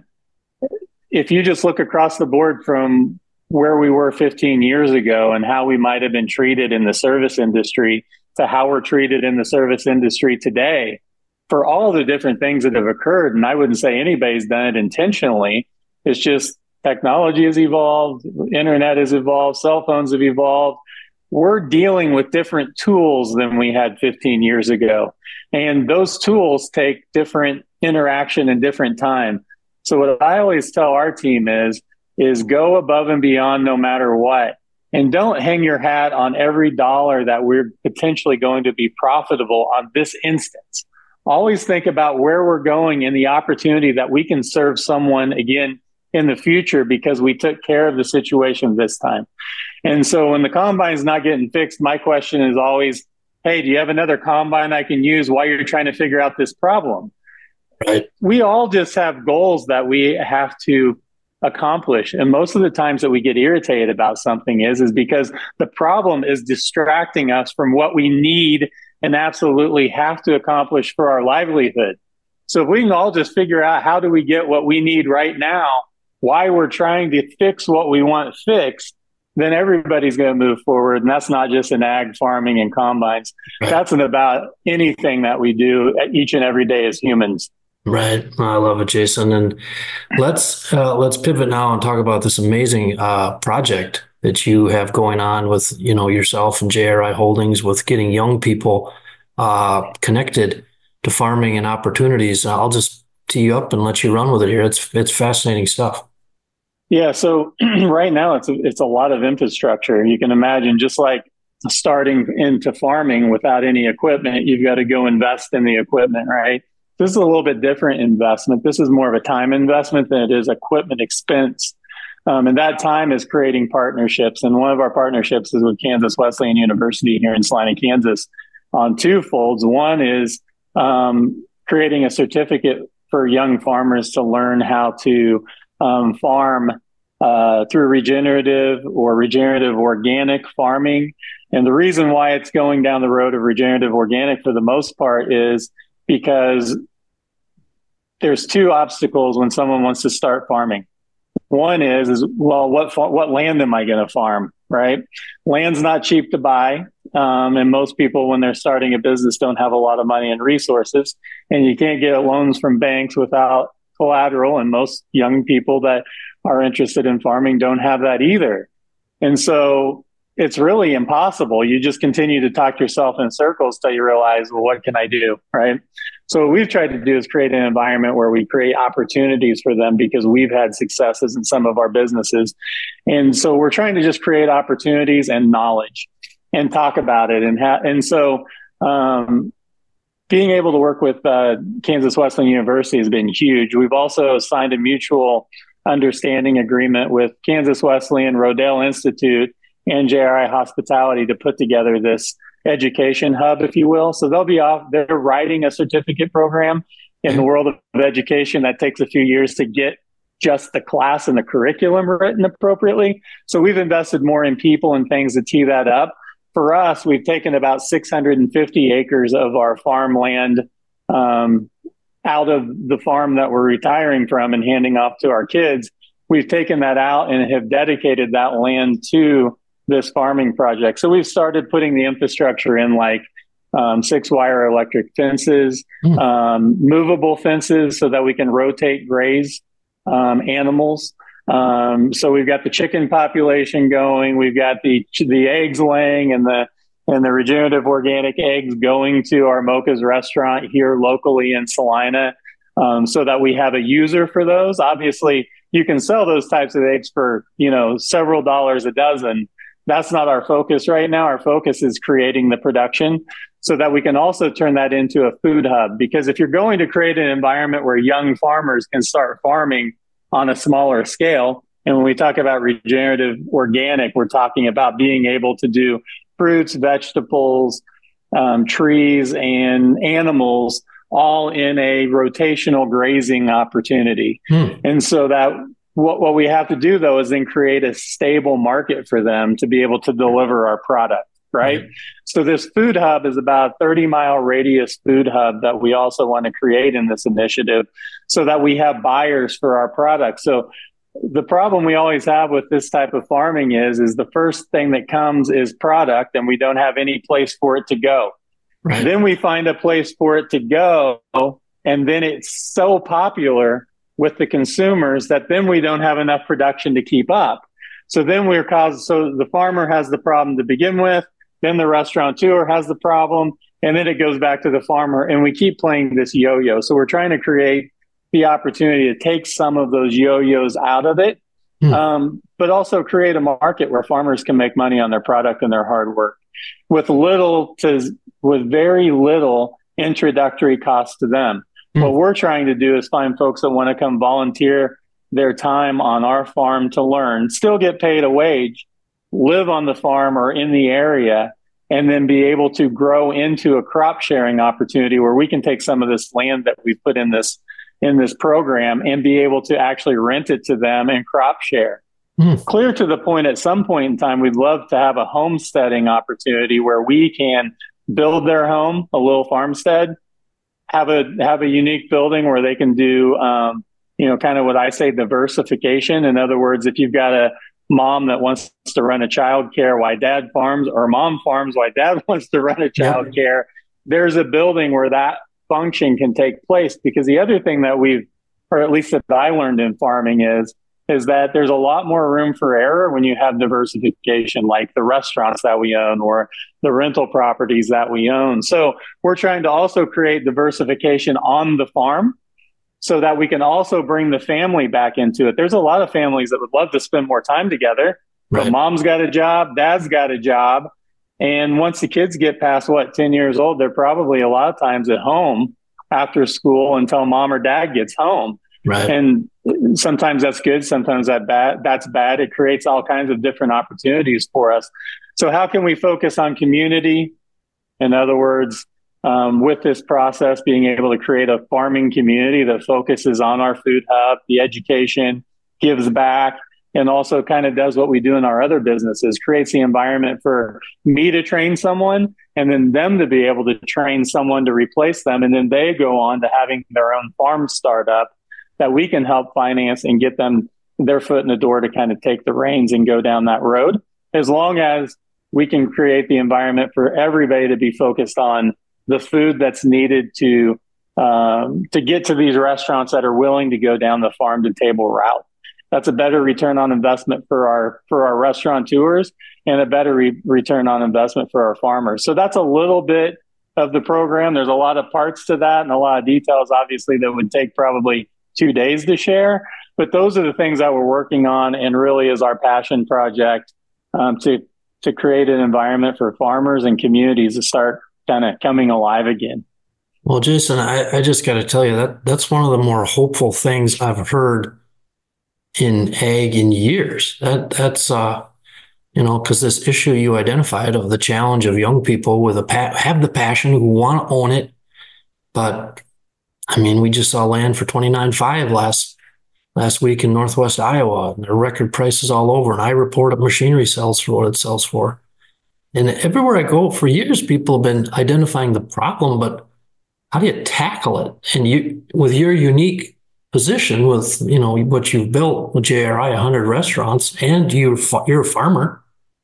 if you just look across the board from where we were fifteen years ago and how we might have been treated in the service industry to how we're treated in the service industry today, for all the different things that have occurred, and I wouldn't say anybody's done it intentionally, it's just technology has evolved, internet has evolved, cell phones have evolved. We're dealing with different tools than we had fifteen years ago. And those tools take different interaction and different time. So what I always tell our team is, is go above and beyond no matter what. And don't hang your hat on every dollar that we're potentially going to be profitable on this instance. Always think about where we're going and the opportunity that we can serve someone again in the future because we took care of the situation this time. And so when the combine is not getting fixed, my question is always, hey, do you have another combine I can use while you're trying to figure out this problem? Right. We all just have goals that we have to accomplish. And most of the times that we get irritated about something is, is because the problem is distracting us from what we need and absolutely have to accomplish for our livelihood. So if we can all just figure out how do we get what we need right now, why we're trying to fix what we want fixed, then everybody's going to move forward. And that's not just in ag, farming, and combines. Right. That's about anything that we do each and every day as humans. Right. I love it, Jason. And let's uh, let's pivot now and talk about this amazing uh, project that you have going on with, you know, yourself and J R I Holdings with getting young people uh, connected to farming and opportunities. I'll just tee you up and let you run with it here. It's it's fascinating stuff. Yeah. So right now it's a, it's a lot of infrastructure. You can imagine, just like starting into farming without any equipment, you've got to go invest in the equipment, right? This is a little bit different investment. This is more of a time investment than it is equipment expense. Um, and that time is creating partnerships. And one of our partnerships is with Kansas Wesleyan University here in Salina, Kansas, on two folds. One is um, creating a certificate for young farmers to learn how to um, farm uh, through regenerative or regenerative organic farming. And the reason why it's going down the road of regenerative organic for the most part is because there's two obstacles when someone wants to start farming. One is, is well, what what land am I going to farm, right? Land's not cheap to buy. Um, and most people, when they're starting a business, don't have a lot of money and resources. And you can't get loans from banks without collateral. And most young people that are interested in farming don't have that either. And so it's really impossible. You just continue to talk yourself in circles till you realize, well, what can I do, right? So what we've tried to do is create an environment where we create opportunities for them because we've had successes in some of our businesses. And so we're trying to just create opportunities and knowledge and talk about it. And ha- and so um, being able to work with uh, Kansas Wesleyan University has been huge. We've also signed a mutual understanding agreement with Kansas Wesleyan, Rodale Institute, and J R I Hospitality to put together this education hub, if you will. So they'll be off, they're writing a certificate program In the world of education, that takes a few years to get just the class and the curriculum written appropriately. So we've invested more in people and things to tee that up. For us, we've taken about six hundred fifty acres of our farmland um, out of the farm that we're retiring from and handing off to our kids. We've taken that out and have dedicated that land to this farming project. So we've started putting the infrastructure in, like um, six wire electric fences, mm. um, movable fences so that we can rotate graze um, animals. Um, so we've got the chicken population going. We've got the the eggs laying and the and the regenerative organic eggs going to our Mocha's restaurant here locally in Salina, um, so that we have a user for those. Obviously, you can sell those types of eggs for, you know, several dollars a dozen. That's not our focus right now. Our focus is creating the production so that we can also turn that into a food hub. Because if you're going to create an environment where young farmers can start farming on a smaller scale, and when we talk about regenerative organic, we're talking about being able to do fruits, vegetables, um, trees, and animals all in a rotational grazing opportunity. Hmm. And so that what, what we have to do, though, is then create a stable market for them to be able to deliver our product, right? Hmm. So this food hub is about a thirty mile radius food hub that we also want to create in this initiative so that we have buyers for our product. So the problem we always have with this type of farming is, is the first thing that comes is product, and we don't have any place for it to go. Right. Then we find a place for it to go, and then it's so popular with the consumers that then we don't have enough production to keep up. So then we're caused, so the farmer has the problem to begin with, then the restaurateur has the problem, and then it goes back to the farmer, and we keep playing this yo-yo. So we're trying to create the opportunity to take some of those yo-yos out of it, hmm. um, but also create a market where farmers can make money on their product and their hard work with little to with very little introductory cost to them. Mm. What we're trying to do is find folks that want to come volunteer their time on our farm to learn, still get paid a wage, live on the farm or in the area, and then be able to grow into a crop sharing opportunity where we can take some of this land that we've put in this in this program and be able to actually rent it to them and crop share. Mm. Clear to the point, at some point in time, we'd love to have a homesteading opportunity where we can build their home, a little farmstead, have a have a unique building where they can do, um, you know, kind of what I say, diversification. In other words, if you've got a mom that wants to run a childcare while dad farms, or mom farms while dad wants to run a childcare, yeah. there's a building where that function can take place. Because the other thing that we've, or at least that I learned in farming is, is that there's a lot more room for error when you have diversification, like the restaurants that we own or the rental properties that we own. So we're trying to also create diversification on the farm so that we can also bring the family back into it. There's a lot of families that would love to spend more time together, right. but mom's got a job, dad's got a job. And once the kids get past, what, ten years old, they're probably a lot of times at home after school until mom or dad gets home. Right. And sometimes that's good. Sometimes that bad, that's bad. It creates all kinds of different opportunities for us. So how can we focus on community? In other words, um, with this process, being able to create a farming community that focuses on our food hub, the education, gives back, and also kind of does what we do in our other businesses, creates the environment for me to train someone and then them to be able to train someone to replace them. And then they go on to having their own farm startup that we can help finance and get them their foot in the door to kind of take the reins and go down that road, as long as we can create the environment for everybody to be focused on the food that's needed to um, to get to these restaurants that are willing to go down the farm to table route. That's a better return on investment for our for our restaurateurs and a better re- return on investment for our farmers. So that's a little bit of the program. There's a lot of parts to that and a lot of details, obviously, that would take probably two days to share. But those are the things that we're working on, and really is our passion project um, to to create an environment for farmers and communities to start kind of coming alive again. Well, Jason, I, I just got to tell you that that's one of the more hopeful things I've heard in ag in years. That that's uh, you know, because this issue you identified of the challenge of young people with a pa- have the passion, who want to own it, but I mean, we just saw land for twenty-nine five last last week in Northwest Iowa, and there are record prices all over. And I report up machinery sells for what it sells for. And everywhere I go for years, people have been identifying the problem, but how do you tackle it? And you, with your unique position, with you know what you've built with J R I, one hundred restaurants, and you're you're a farmer,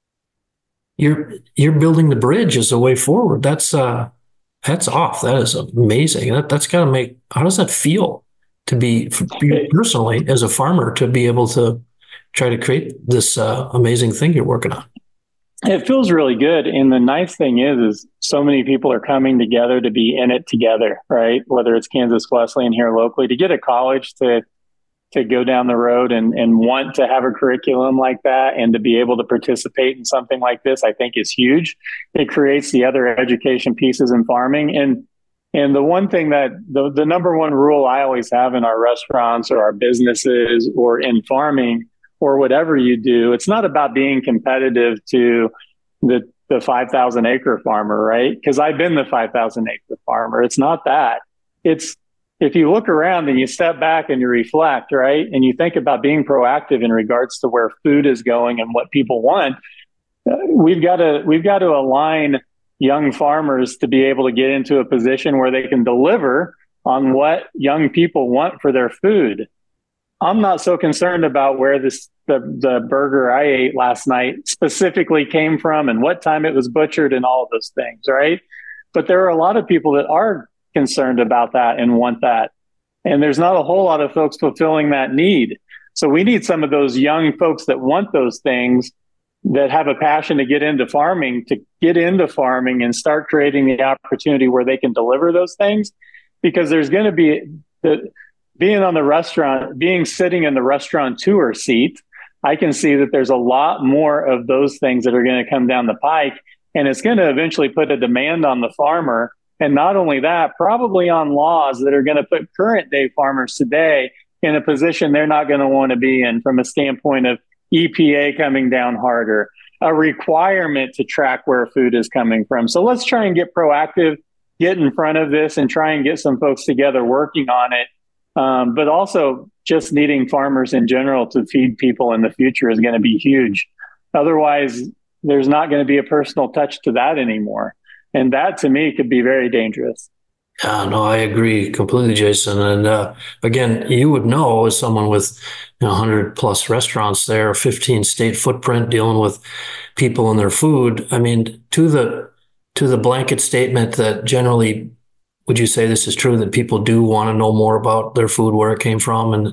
you're you're building the bridge as a way forward. That's uh, that's off. That is amazing. That that's got to make. How does that feel to be for you personally as a farmer to be able to try to create this uh, amazing thing you're working on? It feels really good. And the nice thing is, is so many people are coming together to be in it together, right? Whether it's Kansas Wesleyan here locally, to get a college to to go down the road and, and want to have a curriculum like that and to be able to participate in something like this, I think is huge. It creates the other education pieces in farming. And and the one thing that the, the number one rule I always have in our restaurants or our businesses or in farming or whatever you do, it's not about being competitive to the the five thousand acre farmer, right? Because I've been the five thousand acre farmer. It's not that. It's if you look around and you step back and you reflect, right? And you think about being proactive in regards to where food is going and what people want, uh, we've got to we've got to align young farmers to be able to get into a position where they can deliver on what young people want for their food. I'm not so concerned about where this the, the burger I ate last night specifically came from and what time it was butchered and all of those things, right? But there are a lot of people that are concerned about that and want that. And there's not a whole lot of folks fulfilling that need. So we need some of those young folks that want those things, that have a passion to get into farming, to get into farming and start creating the opportunity where they can deliver those things. Because there's going to be the being on the restaurant, being sitting in the restaurateur seat, I can see that there's a lot more of those things that are going to come down the pike. And it's going to eventually put a demand on the farmer. And not only that, probably on laws that are going to put current day farmers today in a position they're not going to want to be in, from a standpoint of E P A coming down harder, a requirement to track where food is coming from. So let's try and get proactive, get in front of this and try and get some folks together working on it. Um, but also just needing farmers in general to feed people in the future is going to be huge. Otherwise, there's not going to be a personal touch to that anymore. And that, to me, could be very dangerous. Yeah, no, I agree completely, Jason. And uh, again, you would know, as someone with you know, one hundred plus restaurants there, fifteen state footprint, dealing with people and their food. I mean, to the to the blanket statement that generally, would you say this is true, that people do want to know more about their food, where it came from? And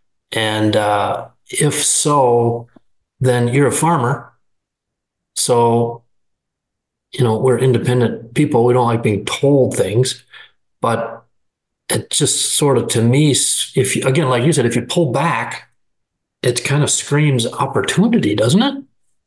and uh, if so, then you're a farmer. So, you know, we're independent people. We don't like being told things. But it just sort of, to me, if you, again, like you said, if you pull back, it kind of screams opportunity, doesn't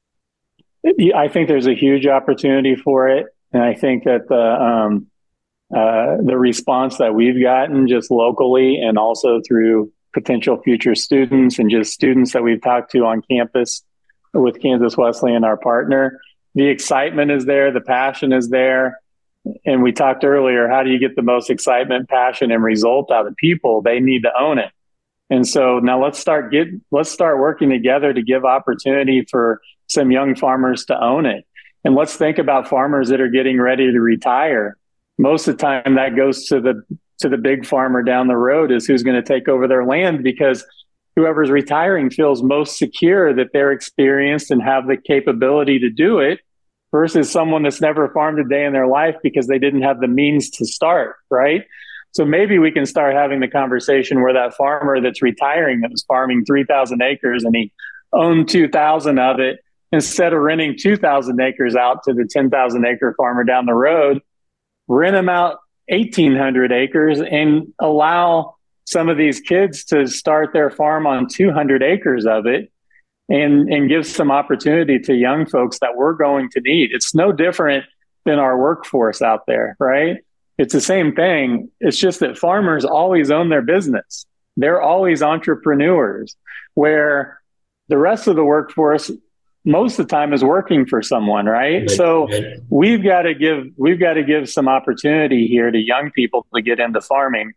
it? I think there's a huge opportunity for it. And I think that the um, uh, the response that we've gotten just locally and also through potential future students and just students that we've talked to on campus with Kansas Wesleyan, our partner, the excitement is there, the passion is there. And we talked earlier, how do you get the most excitement, passion, and result out of people? They need to own it. And so now let's start get let's start working together to give opportunity for some young farmers to own it. And let's think about farmers that are getting ready to retire. Most of the time that goes to the to the big farmer down the road, is who's going to take over their land, because whoever's retiring feels most secure that they're experienced and have the capability to do it, versus someone that's never farmed a day in their life because they didn't have the means to start, right? So maybe we can start having the conversation where that farmer that's retiring, that was farming three thousand acres and he owned two thousand of it, instead of renting two thousand acres out to the ten thousand acre farmer down the road, rent them out eighteen hundred acres and allow some of these kids to start their farm on two hundred acres of it. And, and give some opportunity to young folks that we're going to need. It's no different than our workforce out there, right? It's the same thing. It's just that farmers always own their business. They're always entrepreneurs, where the rest of the workforce most of the time is working for someone, right? right. So right. we've got to give we've got to give some opportunity here to young people to get into farming.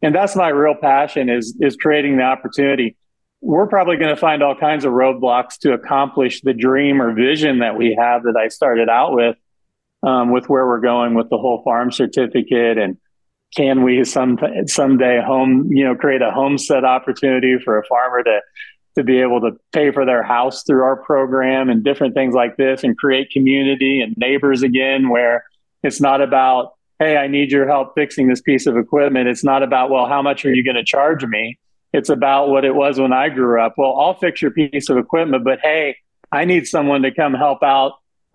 And that's my real passion is, is creating the opportunity. We're probably going to find all kinds of roadblocks to accomplish the dream or vision that we have that I started out with, um, with where we're going with the whole farm certificate. And can we some someday home, you know, create a homestead opportunity for a farmer to, to be able to pay for their house through our program and different things like this, and create community and neighbors again, where it's not about, hey, I need your help fixing this piece of equipment. It's not about, well, how much are you going to charge me? It's about what it was when I grew up. Well, I'll fix your piece of equipment, but hey, I need someone to come help out,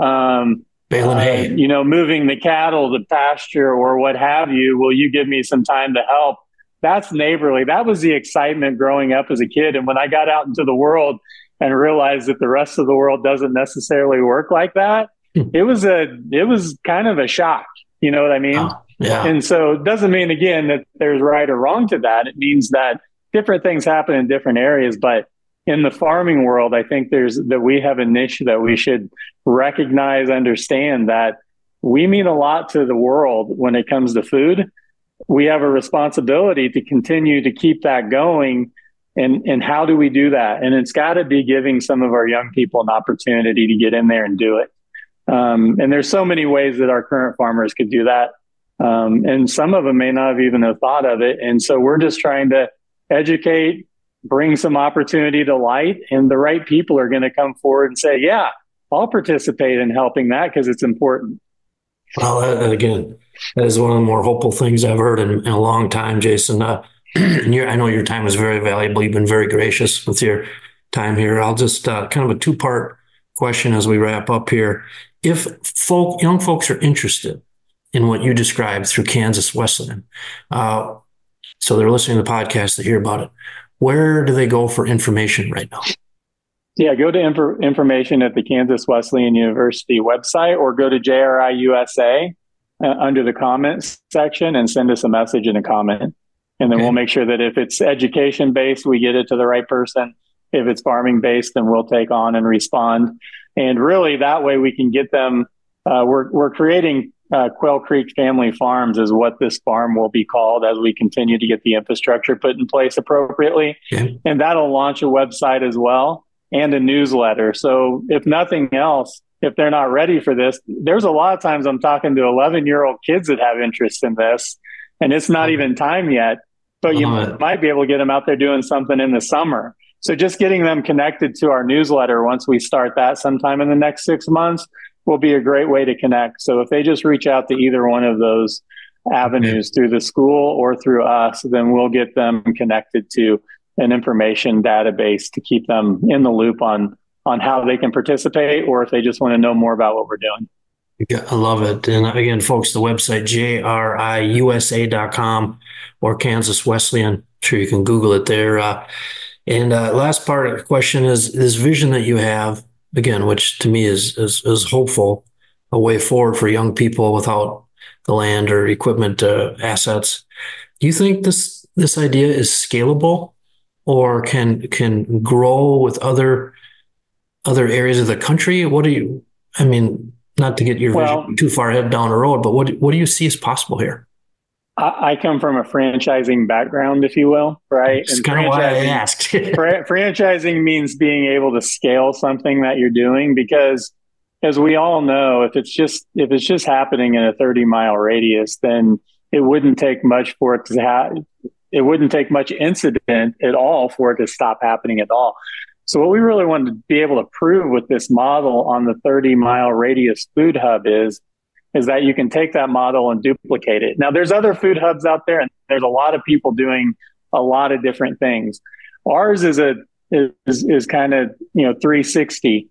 um, baling uh, hay, you know, moving the cattle to pasture or what have you. Will you give me some time to help? That's neighborly. That was the excitement growing up as a kid. And when I got out into the world and realized that the rest of the world doesn't necessarily work like that, it was a, it was kind of a shock. You know what I mean? oh, yeah. And so it doesn't mean, again, that there's right or wrong to that. It means that different things happen in different areas. But in the farming world, I think there's that we have a niche that we should recognize, understand that we mean a lot to the world when it comes to food. We have a responsibility to continue to keep that going. And, and how do we do that? And it's got to be giving some of our young people an opportunity to get in there and do it. Um, and there's so many ways that our current farmers could do that. Um, and some of them may not have even have thought of it. And so we're just trying to educate, bring some opportunity to light, and the right people are going to come forward and say, yeah, I'll participate in helping that because it's important. Well, uh, again, that is one of the more hopeful things I've heard in, in a long time, Jason. Uh, and I know your time is very valuable. You've been very gracious with your time here. I'll just uh, kind of a two-part question as we wrap up here. If folk, young folks are interested in what you described through Kansas Wesleyan, uh, so they're listening to the podcast to hear about it, where do they go for information right now? Yeah, go to inf- information at the Kansas Wesleyan University website, or go to J R I U S A uh, under the comments section and send us a message and a comment. And then Okay. we'll make sure that if it's education based, we get it to the right person. If it's farming based, then we'll take on and respond. And really that way we can get them, uh, we're, we're creating uh, Quail Creek Family Farms is what this farm will be called as we continue to get the infrastructure put in place appropriately. Okay. And that'll launch a website as well and a newsletter. So if nothing else, if they're not ready for this, there's a lot of times I'm talking to eleven year old kids that have interest in this, and it's not even time yet, but you Uh-huh. might be able to get them out there doing something in the summer. So just getting them connected to our newsletter once we start that sometime in the next six months will be a great way to connect. So if they just reach out to either one of those avenues through the school or through us, then we'll get them connected to an information database to keep them in the loop on, on how they can participate, or if they just want to know more about what we're doing. Yeah, I love it. And again, folks, the website, J R I U S A dot com or Kansas Wesleyan. I'm sure you can Google it there. Uh, and uh, last part of the question is this vision that you have, again, which to me is, is, is hopeful, a way forward for young people without the land or equipment uh, assets. Do you think this this idea is scalable, or can can grow with other other areas of the country? What do you, I mean, not to get your Well, vision too far ahead down the road, but what what do you see as possible here? I, I come from a franchising background, if you will, right? That's kind of why I franchising- asked. Fra- franchising means being able to scale something that you're doing, because as we all know, if it's just if it's just happening in a thirty mile radius, then it wouldn't take much for it to have it wouldn't take much incident at all for it to stop happening at all. So what we really wanted to be able to prove with this model on the thirty mile radius food hub is is that you can take that model and duplicate it. Now, there's other food hubs out there, and there's a lot of people doing a lot of different things. Ours is a is is kind of, you know, three sixty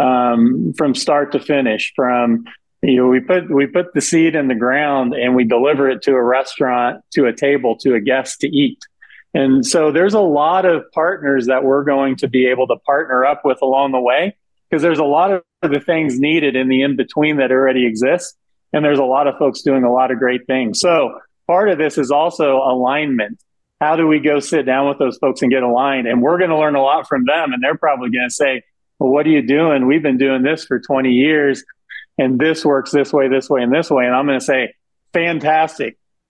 um, from start to finish. From, you know, we put we put the seed in the ground and we deliver it to a restaurant, to a table, to a guest to eat. And so there's a lot of partners that we're going to be able to partner up with along the way, because there's a lot of the things needed in the in-between that already exists. And there's a lot of folks doing a lot of great things. So part of this is also alignment. How do we go sit down with those folks and get aligned? And we're going to learn a lot from them. And they're probably going to say, well, what are you doing? We've been doing this for twenty years, and this works this way, this way, and this way. And I'm going to say, fantastic.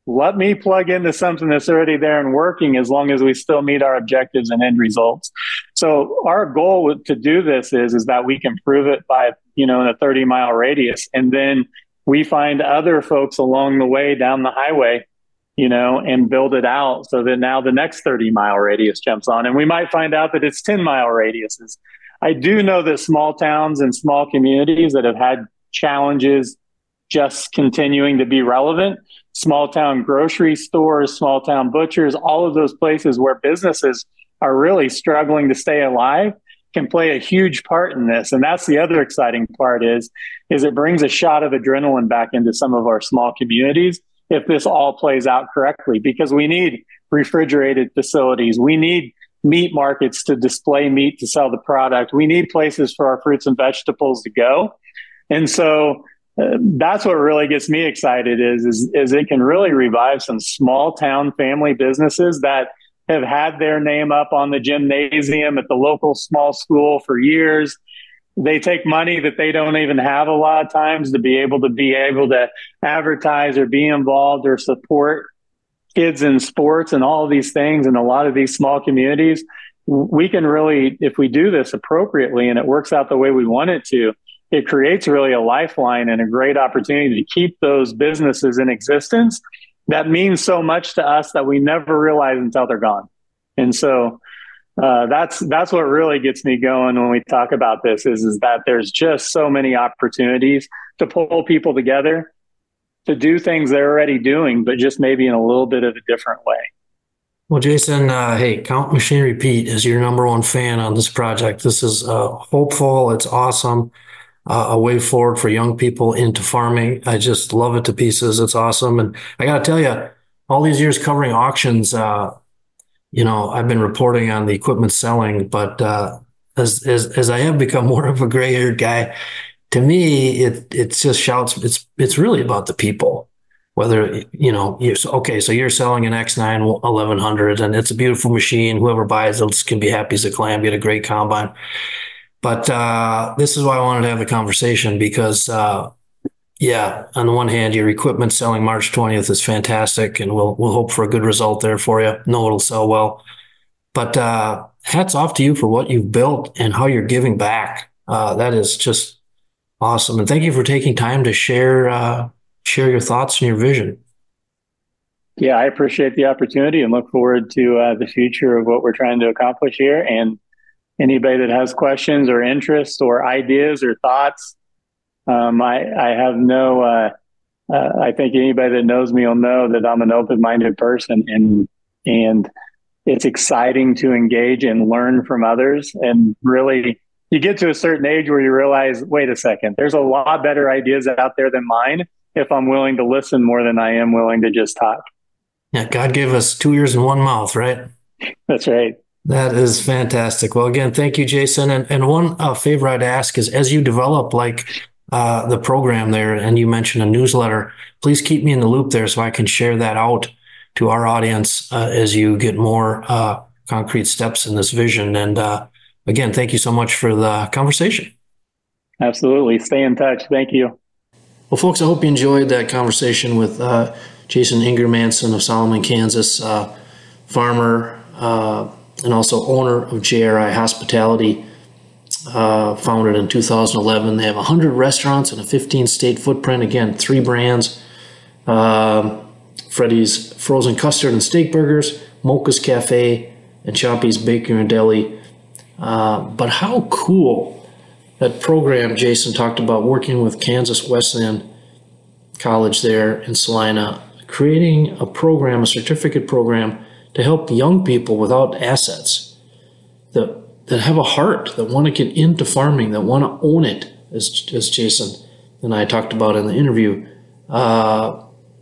let me plug into something that's already there and working as long as we still meet our objectives and end results. So our goal to do this is, is that we can prove it by, you know, in a thirty mile radius. And then we find other folks along the way down the highway, you know, and build it out so that now the next thirty mile radius jumps on. And we might find out that it's ten mile radiuses. I do know that small towns and small communities that have had challenges just continuing to be relevant, small town grocery stores, small town butchers, all of those places where businesses are really struggling to stay alive can play a huge part in this. And that's the other exciting part is, is it brings a shot of adrenaline back into some of our small communities if this all plays out correctly, because we need refrigerated facilities. We need meat markets to display meat to sell the product. We need places for our fruits and vegetables to go. And so Uh, that's what really gets me excited is, is, is it can really revive some small town family businesses that have had their name up on the gymnasium at the local small school for years. They take money that they don't even have a lot of times to be able to be able to advertise or be involved or support kids in sports and all of these things. In a lot of these small communities, we can really, if we do this appropriately and it works out the way we want it to, it creates really a lifeline and a great opportunity to keep those businesses in existence. That means so much to us that we never realize until they're gone. And so uh, that's that's what really gets me going when we talk about this is, is that there's just so many opportunities to pull people together to do things they're already doing, but just maybe in a little bit of a different way. Well, Jason, uh, hey, Count Machinery Pete is your number one fan on this project. This is uh, hopeful. It's awesome. Uh, a way forward for young people into farming. I just love it to pieces. It's awesome. And I got to tell you, all these years covering auctions, uh, you know, I've been reporting on the equipment selling, but uh, as, as as I have become more of a gray-haired guy, to me, it it just shouts, it's it's really about the people. Whether, you know, you're, okay, so you're selling an X nine eleven hundred and it's a beautiful machine. Whoever buys it can be happy as a clam, get a great combine. But uh, this is why I wanted to have the conversation because, uh, yeah, on the one hand, your equipment selling March twentieth is fantastic, and we'll we'll hope for a good result there for you. Know it'll sell well. But uh, hats off to you for what you've built and how you're giving back. Uh, that is just awesome. And thank you for taking time to share uh, share your thoughts and your vision. Yeah, I appreciate the opportunity and look forward to uh, the future of what we're trying to accomplish here. And anybody that has questions or interests or ideas or thoughts, um, I, I have no, uh, uh, I think anybody that knows me will know that I'm an open-minded person, and, and it's exciting to engage and learn from others. And really, you get to a certain age where you realize, wait a second, there's a lot better ideas out there than mine if I'm willing to listen more than I am willing to just talk. Yeah, God gave us two ears and one mouth, right? That's right. That is fantastic. Well, again, thank you, Jason. And and one uh, favor I'd ask is, as you develop like uh, the program there, and you mentioned a newsletter, please keep me in the loop there so I can share that out to our audience uh, as you get more uh, concrete steps in this vision. And uh, again, thank you so much for the conversation. Absolutely. Stay in touch. Thank you. Well, folks, I hope you enjoyed that conversation with uh, Jason Ingermanson of Solomon, Kansas, uh, farmer, uh, and also owner of J R I Hospitality, uh, founded in two thousand eleven. They have one hundred restaurants and a fifteen state footprint. Again, three brands, uh, Freddy's Frozen Custard and Steak Burgers, Mocha's Cafe, and Choppy's Bakery and Deli. Uh, but how cool that program Jason talked about, working with Kansas Wesleyan College there in Salina, creating a program, a certificate program, to help young people without assets that that have a heart, that want to get into farming, that want to own it, as, as Jason and I talked about in the interview. Uh,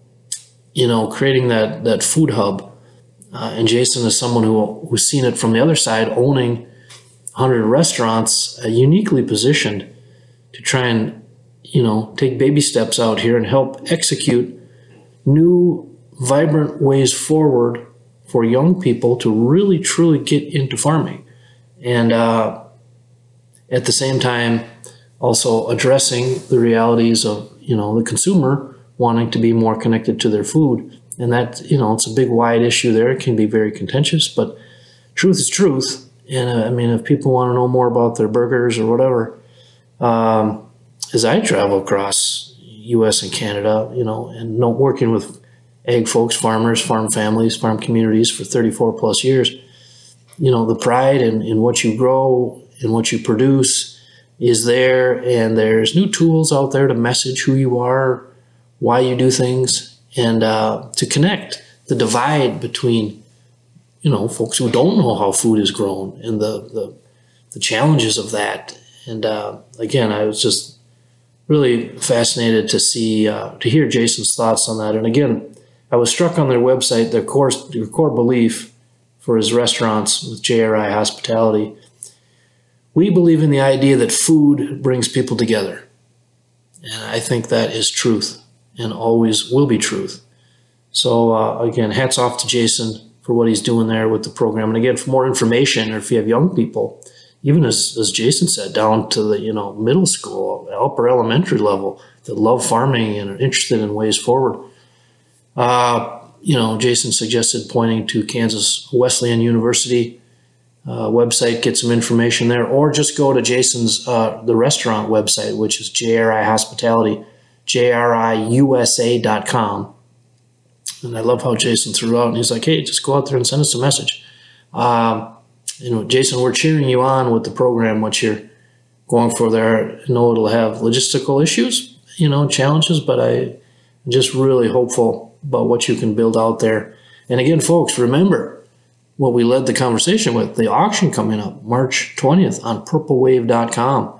you know, creating that that food hub. Uh, and Jason is someone who who's seen it from the other side, owning one hundred restaurants, uh, uniquely positioned to try and, you know, take baby steps out here and help execute new, vibrant ways forward for young people to really, truly get into farming. And uh, at the same time, also addressing the realities of, you know, the consumer wanting to be more connected to their food And that, you know, it's a big, wide issue there. It can be very contentious, but truth is truth. And uh, I mean, if people want to know more about their burgers or whatever, um, as I travel across U S and Canada, you know, and know, working with ag folks, farmers, farm families, farm communities for thirty-four plus years, you know, the pride in, in what you grow and what you produce is there. And there's new tools out there to message who you are, why you do things, and uh, to connect the divide between, you know, folks who don't know how food is grown and the, the, the challenges of that. And uh, again, I was just really fascinated to see, uh, to hear Jason's thoughts on that. And again, I was struck on their website, their core, their core belief for his restaurants with J R I Hospitality. We believe in the idea that food brings people together. And I think that is truth and always will be truth. So uh, again, hats off to Jason for what he's doing there with the program. And again, for more information, or if you have young people, even as, as Jason said, down to the, you know, middle school, upper elementary level, that love farming and are interested in ways forward. Uh, you know, Jason suggested pointing to Kansas Wesleyan University uh, website, get some information there, or just go to Jason's, uh, the restaurant website, which is J R I Hospitality, J R I U S A dot com. And I love how Jason threw out, and he's like, hey, just go out there and send us a message. Um, you know, Jason, we're cheering you on with the program, what you're going for there. I know it'll have logistical issues, you know, challenges, but I'm just really hopeful about what you can build out there. And again, folks, remember what we led the conversation with, the auction coming up March twentieth on purple wave dot com.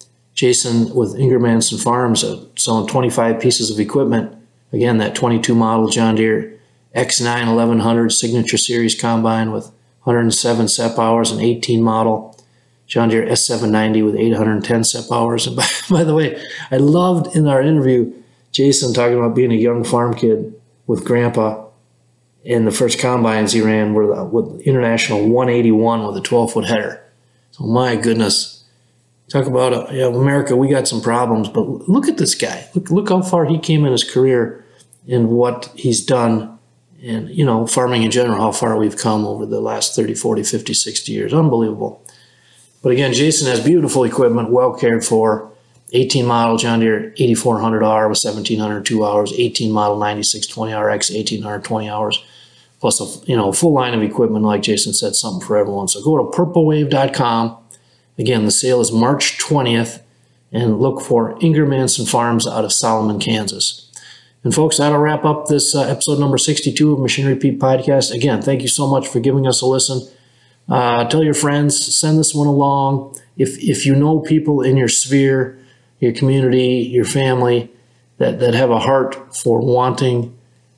Jason with Ingermanson Farms uh, selling twenty-five pieces of equipment. Again, that twenty-two model John Deere X nine eleven hundred Signature Series combine with one hundred seven S E P hours, and eighteen model John Deere S seven ninety with eight hundred ten S E P hours. And by, by the way, I loved in our interview Jason talking about being a young farm kid with Grandpa, and the first combines he ran were the, with International one eighty-one with a twelve foot header. So my goodness. Talk about, uh, yeah, America, we got some problems, but look at this guy. Look, look how far he came in his career and what he's done, and, you know, farming in general, how far we've come over the last thirty, forty, fifty, sixty years. Unbelievable. But again, Jason has beautiful equipment, well cared for. eighteen model John Deere eighty-four hundred R with seventeen hundred two hours, eighteen model ninety-six twenty R X, eighteen hundred twenty hours, plus a, you know, full line of equipment, like Jason said, something for everyone. So go to purple wave dot com. Again, the sale is March twentieth, and look for Ingermanson Farms out of Solomon, Kansas. And folks, that'll wrap up this uh, episode number sixty-two of Machinery Pete Podcast. Again, thank you so much for giving us a listen. Uh, tell your friends, send this one along. If if you know people in your sphere, your community, your family, that, that have a heart for wanting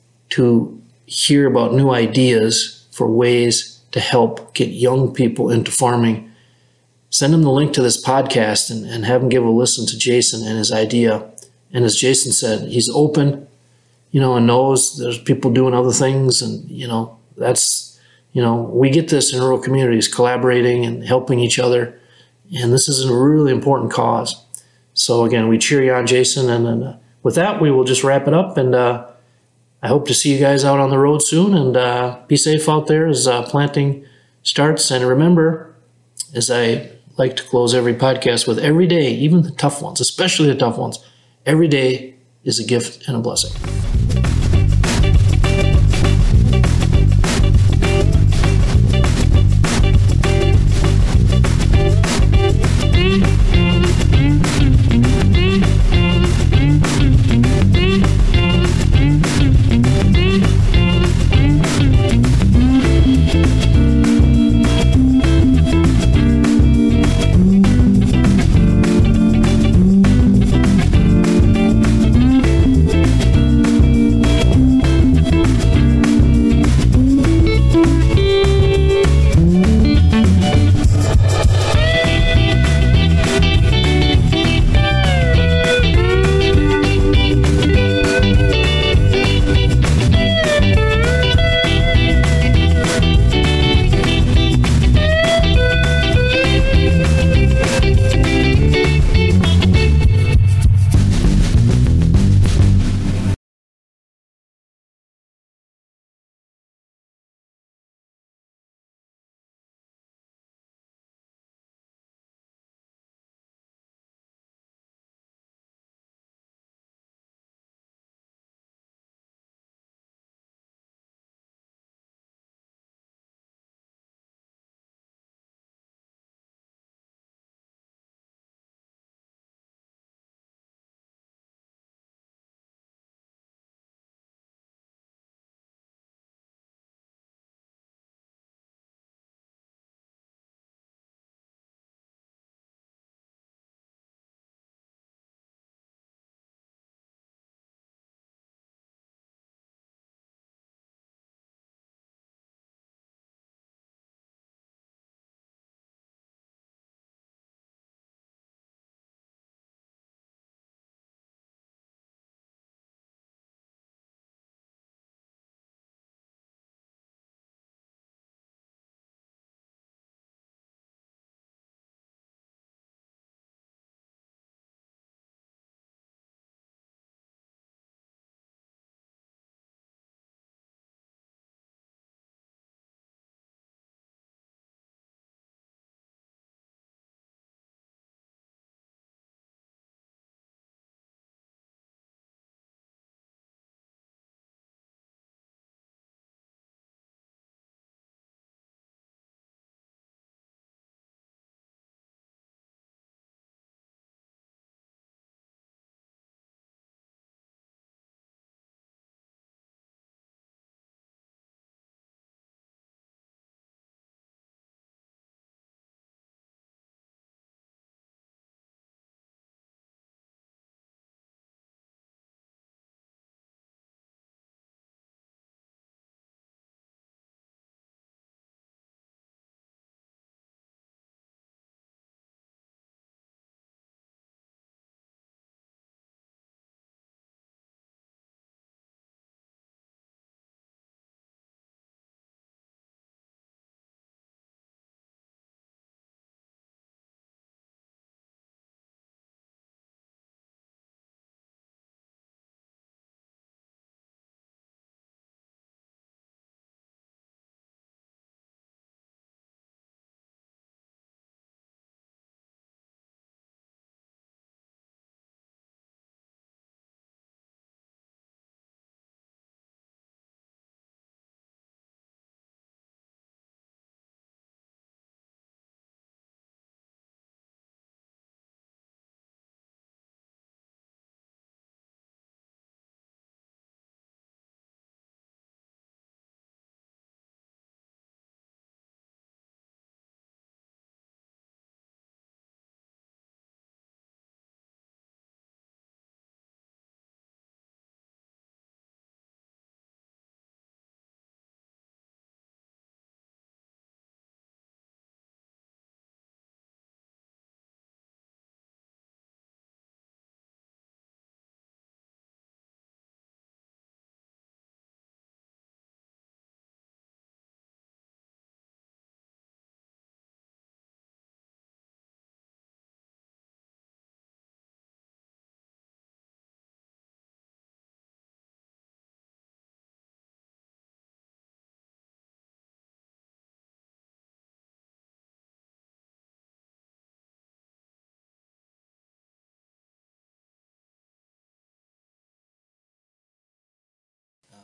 to hear about new ideas for ways to help get young people into farming, send them the link to this podcast and, and have them give a listen to Jason and his idea. And as Jason said, he's open, you know, and knows there's people doing other things. And, you know, that's, you know, we get this in rural communities, collaborating and helping each other. And this is a really important cause. So again, we cheer you on, Jason. And then uh, with that, we will just wrap it up. And uh, I hope to see you guys out on the road soon. And uh, be safe out there as uh, planting starts. And remember, as I like to close every podcast with, every day, even the tough ones, especially the tough ones, every day is a gift and a blessing.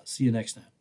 See you next time.